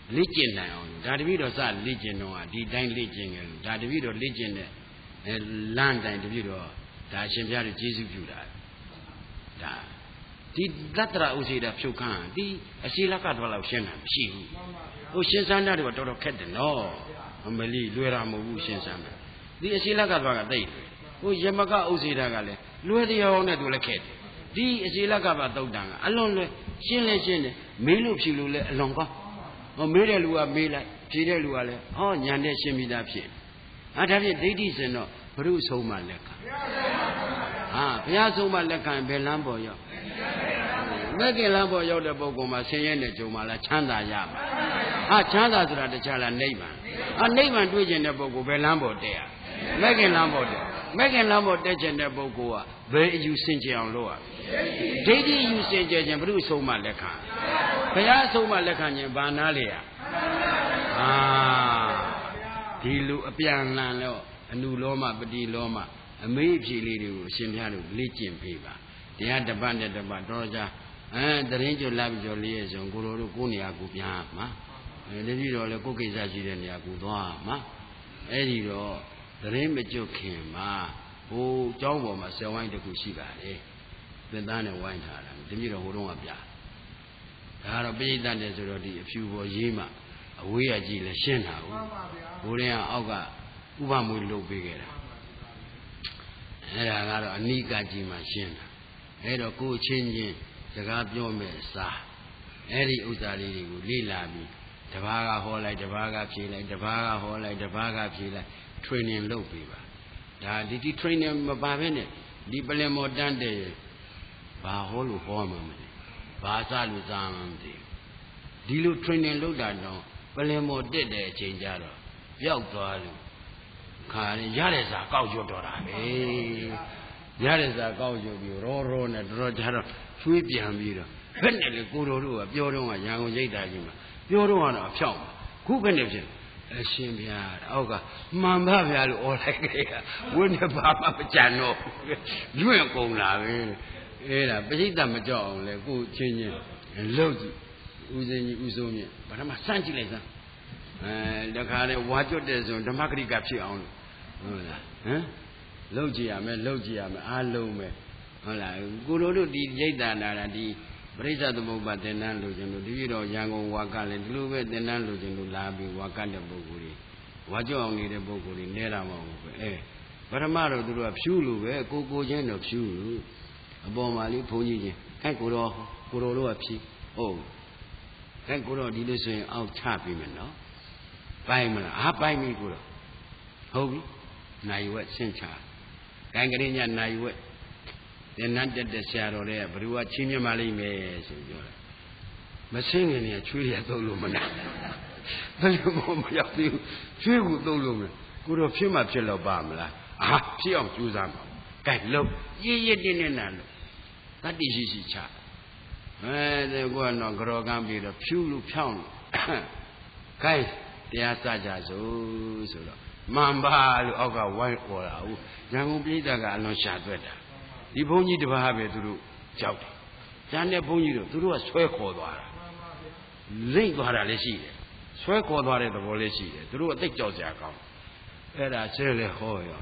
လေ့ကျင့်နိုင်အောင်ဒါတပည့်တော်စလေ့ကျင့်တော့ဒီတိုင်းလေ့ကျင့်ကြလို့ဒါတပည့်တော်လေ့ကျင့်တဲ့အဲလမ်းတိုင်းတပည့်တော်ဒါရှင်ဘုရားတို့ကျေးဇူးပြုတာဒါဒီသတ္တရာဥစေတာဖြုတ်ခန်းဒီအရှိလကတော့လောက်ရှင်းတာမရှိဘူးဟိုရှင်းစမ်းတာတွေတော်တော်ခက်တယ်နော်အမလီလွယ်တာမဟုတ်ဘူးရှင်းစမ်းတာဒီအရှိလကတော့ကသိတယ်ဟိုယမကဥစေတာကလည်းလွယ်တရားနဲ့သူလည်းခက်တယ်ဒီအရှိလကပါတုတ်တန်ကအလွန်လွယ်ရှင်းလဲရှင်းတယ်မေးလို့ဖြူလို့လည်းအလွန်ကောင်းဟောမေးတဲ့လူကမေးလိုက်ဖြေတဲ့လူကလည်းဟောညာနဲ့ရှင်းပြီးသားဖြစ်ဟာဒါဖြင့်ဒိဋ္ဌိစင်တော့ဘုရုဆုံးမှလက်ခံဟာဘုရားဆုံးမှလက်ခံဘယ်လမ်းပေါ်ရောက်မက်ကင်လမ်းပေါ်ရောက်တဲ့ပုဂ္ဂိုလ်မှာဆင်းရဲနဲ့ကြုံမှလားချမ်းသာရမှာဟာချမ်းသာဆိုတာတခြားလားနိဗ္ဗာန်ဟာနိဗ္ဗာန်တွေ့ကျင်တဲ့ပုဂ္ဂိုလ်ဘယ်လမ်းပေါ်တက်ရမက်ကင်လမ်းပေါ်တက်မက်ကင်လမ်းပေါ်တက်ကျင်တဲ့ပုဂ္ဂိုလ်ကဘယ်အယူစင်ကြအောင်လုပ်ရဒိဋ္ဌိအယူစင်ကြခြင်းဘုရုဆုံးမှလက်ခံဘုရားဆုံးမှလက်ခံခြင်းဘာနာလေရအာဒီလိုအပြန်လန်တော့အနုလောမပတိလောမအမေးအဖြေလေးတွေကိုအရှင်ဘုရားတို့လေ့ကျင့်ပေးပါတရားတစ်ပတ်နဲ့တစ်ပတ်တော့ကြအဲတရင်ကျော်လာပြီးကျော်လေးရဲ့ဆိုကိုလိုတို့ကိုနေရာကိုပြန်မှာအဲတတိတော်လည်းကိုကိစ္စရှိတဲ့နေရာကိုသွားမှာအဲ့ဒီတော့တရင်မကျွတ်ခင်မှာဟိုเจ้าပေါ်မှာဆယ်ဝိုင်းတစ်ခုရှိပါတယ်သင်သားနဲ့ဝိုင်းထားတာတတိတော်ဟိုတုန်းကပြဒါကတော့ပိဋကတ်နဲ့ဆိုတော့ဒီအဖြူပေါ်ရေးမှအဝေးရကြည့်လဲရှင်းတာဟုတ်ဘိုးရင်ကအောက်ကဥပမွေလုပ်ပေးခဲ့တာအဲ့ဒါကတော့အနိကကြီးမှရှင်းတာအဲ့တော့ကိုယ်ချင်းချင်းစကားပြောမဲ့စားအဲ့ဒီဥစ္စာလေးတွေကိုလေ့လာပြီးတပါးကဟောလိုက်တပါးကဖြေလိုက်တပါးကဟောလိုက်တပါးကဖြေလိုက် training လုပ်ပေးပါဒါဒီဒီ training မပါဘဲနဲ့ဒီပလင်မော်တန်းတဲ့ဘာဟောလို့ဟောမှာမလဲဘာစလို့စားမှမသိဒီလို training လုပ်တာတော့ပလင်မော်တက်တဲ့အချိန်ကျတော့ပျောက်သွားလို့ခါရင်ရတဲ့စာကောက်ကျွတ်တော့တာပဲရတဲ့စာကောက်ကျွတ်ပြီးရောရောနဲ့တော်တော်ကြတော့ရွှေးပြန်ပြီးတော့ဘယ်နဲ့လဲကိုတော်တို့ကပြောတော့ကရန်ကုန်ရိပ်တာကြီးမှာပြောတော့ကတော့အဖြောက်မှာခုဘယ်နဲ့ဖြစ်အရှင်ဘုရားအောက်ကမှန်ပါဗျာလို့អော်လိုက်ခဲ့တာဝိနေပါမမကြံတော့ရွင့်ကုန်လာပဲအဲ့ဒါပရိသတ်မကြောက်အောင်လေကိုချင်းချင်းလှုပ်ကြည့်ဦးစင်းကြီးဦးစိုးမြင့်ဘာမှစမ်းကြည့်လိုက်စမ်းအဲတခါလေဝါကျွတ်တဲ့ဆိုဓမ္မဂရိကဖြစ်အောင်လို့ဟုတ်လားဟမ်လှုပ်ကြည့်ရမယ်လှုပ်ကြည့်ရမယ်အားလုံးပဲဟုတ်လားကိုတို့တို့ဒီရိတ်တာနာတာဒီပရိစ္ဆသမုပ္ပါသင်္นานလို့ခြင်းလို့ဒီပြီးတော့ရန်ကုန်ဝါကလည်းဒီလိုပဲသင်္นานလို့ခြင်းလို့လာပြီးဝါကတဲ့ပုဂ္ဂိုလ်တွေဝါကြောက်အောင်နေတဲ့ပုဂ္ဂိုလ်တွေနဲတာမဟုတ်ဘူးအဲပထမတော့သူတို့ကဖြူးလို့ပဲကိုကိုချင်းတော့ဖြူးလို့အပေါ်မှာလေးဘုန်းကြီးချင်းအဲကိုတော့ကိုတော်တို့ကဖြီးဟုတ်အဲကိုတော့ဒီလိုဆိုရင်အောက်ချပြီးမယ်နော်ပိုင်းမလားအားပိုင်းပြီကိုတော့ဟုတ်ပြီနိုင်ဝက်ဆင့်ချကိုင်ကလေးညနိုင်ဝက်သင်္นานတက်တဲ့ဆရာတော်တွေကဘယ်သူကချင်းမြတ်မလိမ့်မယ်ဆိုပြောတယ်မဆင်းခင်နေချွေးရသုံးလို့မနာဘယ်လိုမှမရောက်သေးဘူးချွေးကိုသုံးလို့မကိုတော့ဖြစ်မှဖြစ်တော့ပါမလားအာဖြစ်အောင်ကြိုးစားပါကဲလုံးရည်ရည်တင်းတင်းနာလို့တတ္တိရှိရှိချအဲဒီကတော့ကြောကမ်းပြီးတော့ဖြူလို့ဖြောင်းလို့ကဲတရားစကြစို့ဆိုတော့မှန်ပါလို့အောက်ကဝိုင်းអော်တာဟုတ်ရန်ကုန်ပြည်သားကအလွန်ရှာသွက်တာဒီဘုန်းကြီးတစ်ပါးပဲသူတို့ကြောက်တယ်။ကျန်တဲ့ဘုန်းကြီးတို့သူတို့ကဆွဲခေါ်သွားတာ။လိမ့်သွားတာလည်းရှိတယ်။ဆွဲခေါ်သွားတဲ့သဘောလည်းရှိတယ်။သူတို့အသိကြောက်စရာကောင်း။အဲ့ဒါဆဲလေဟောရော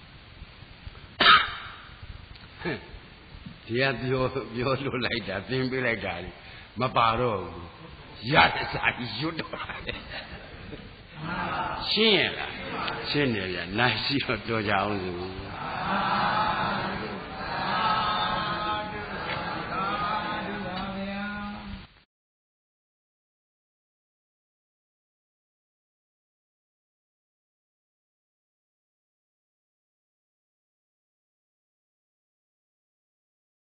။ဒီကပြောပြောလို့လိုက်တာသင်ပေးလိုက်တာလေမပါတော့ဘူး။ရတဲ့စာကြီးရွတ်တော့တာလေ။ရှင်းရလား။ရှင်းတယ်ဗျာ။နိုင်ရှိတော့ပြောကြအောင်စို့။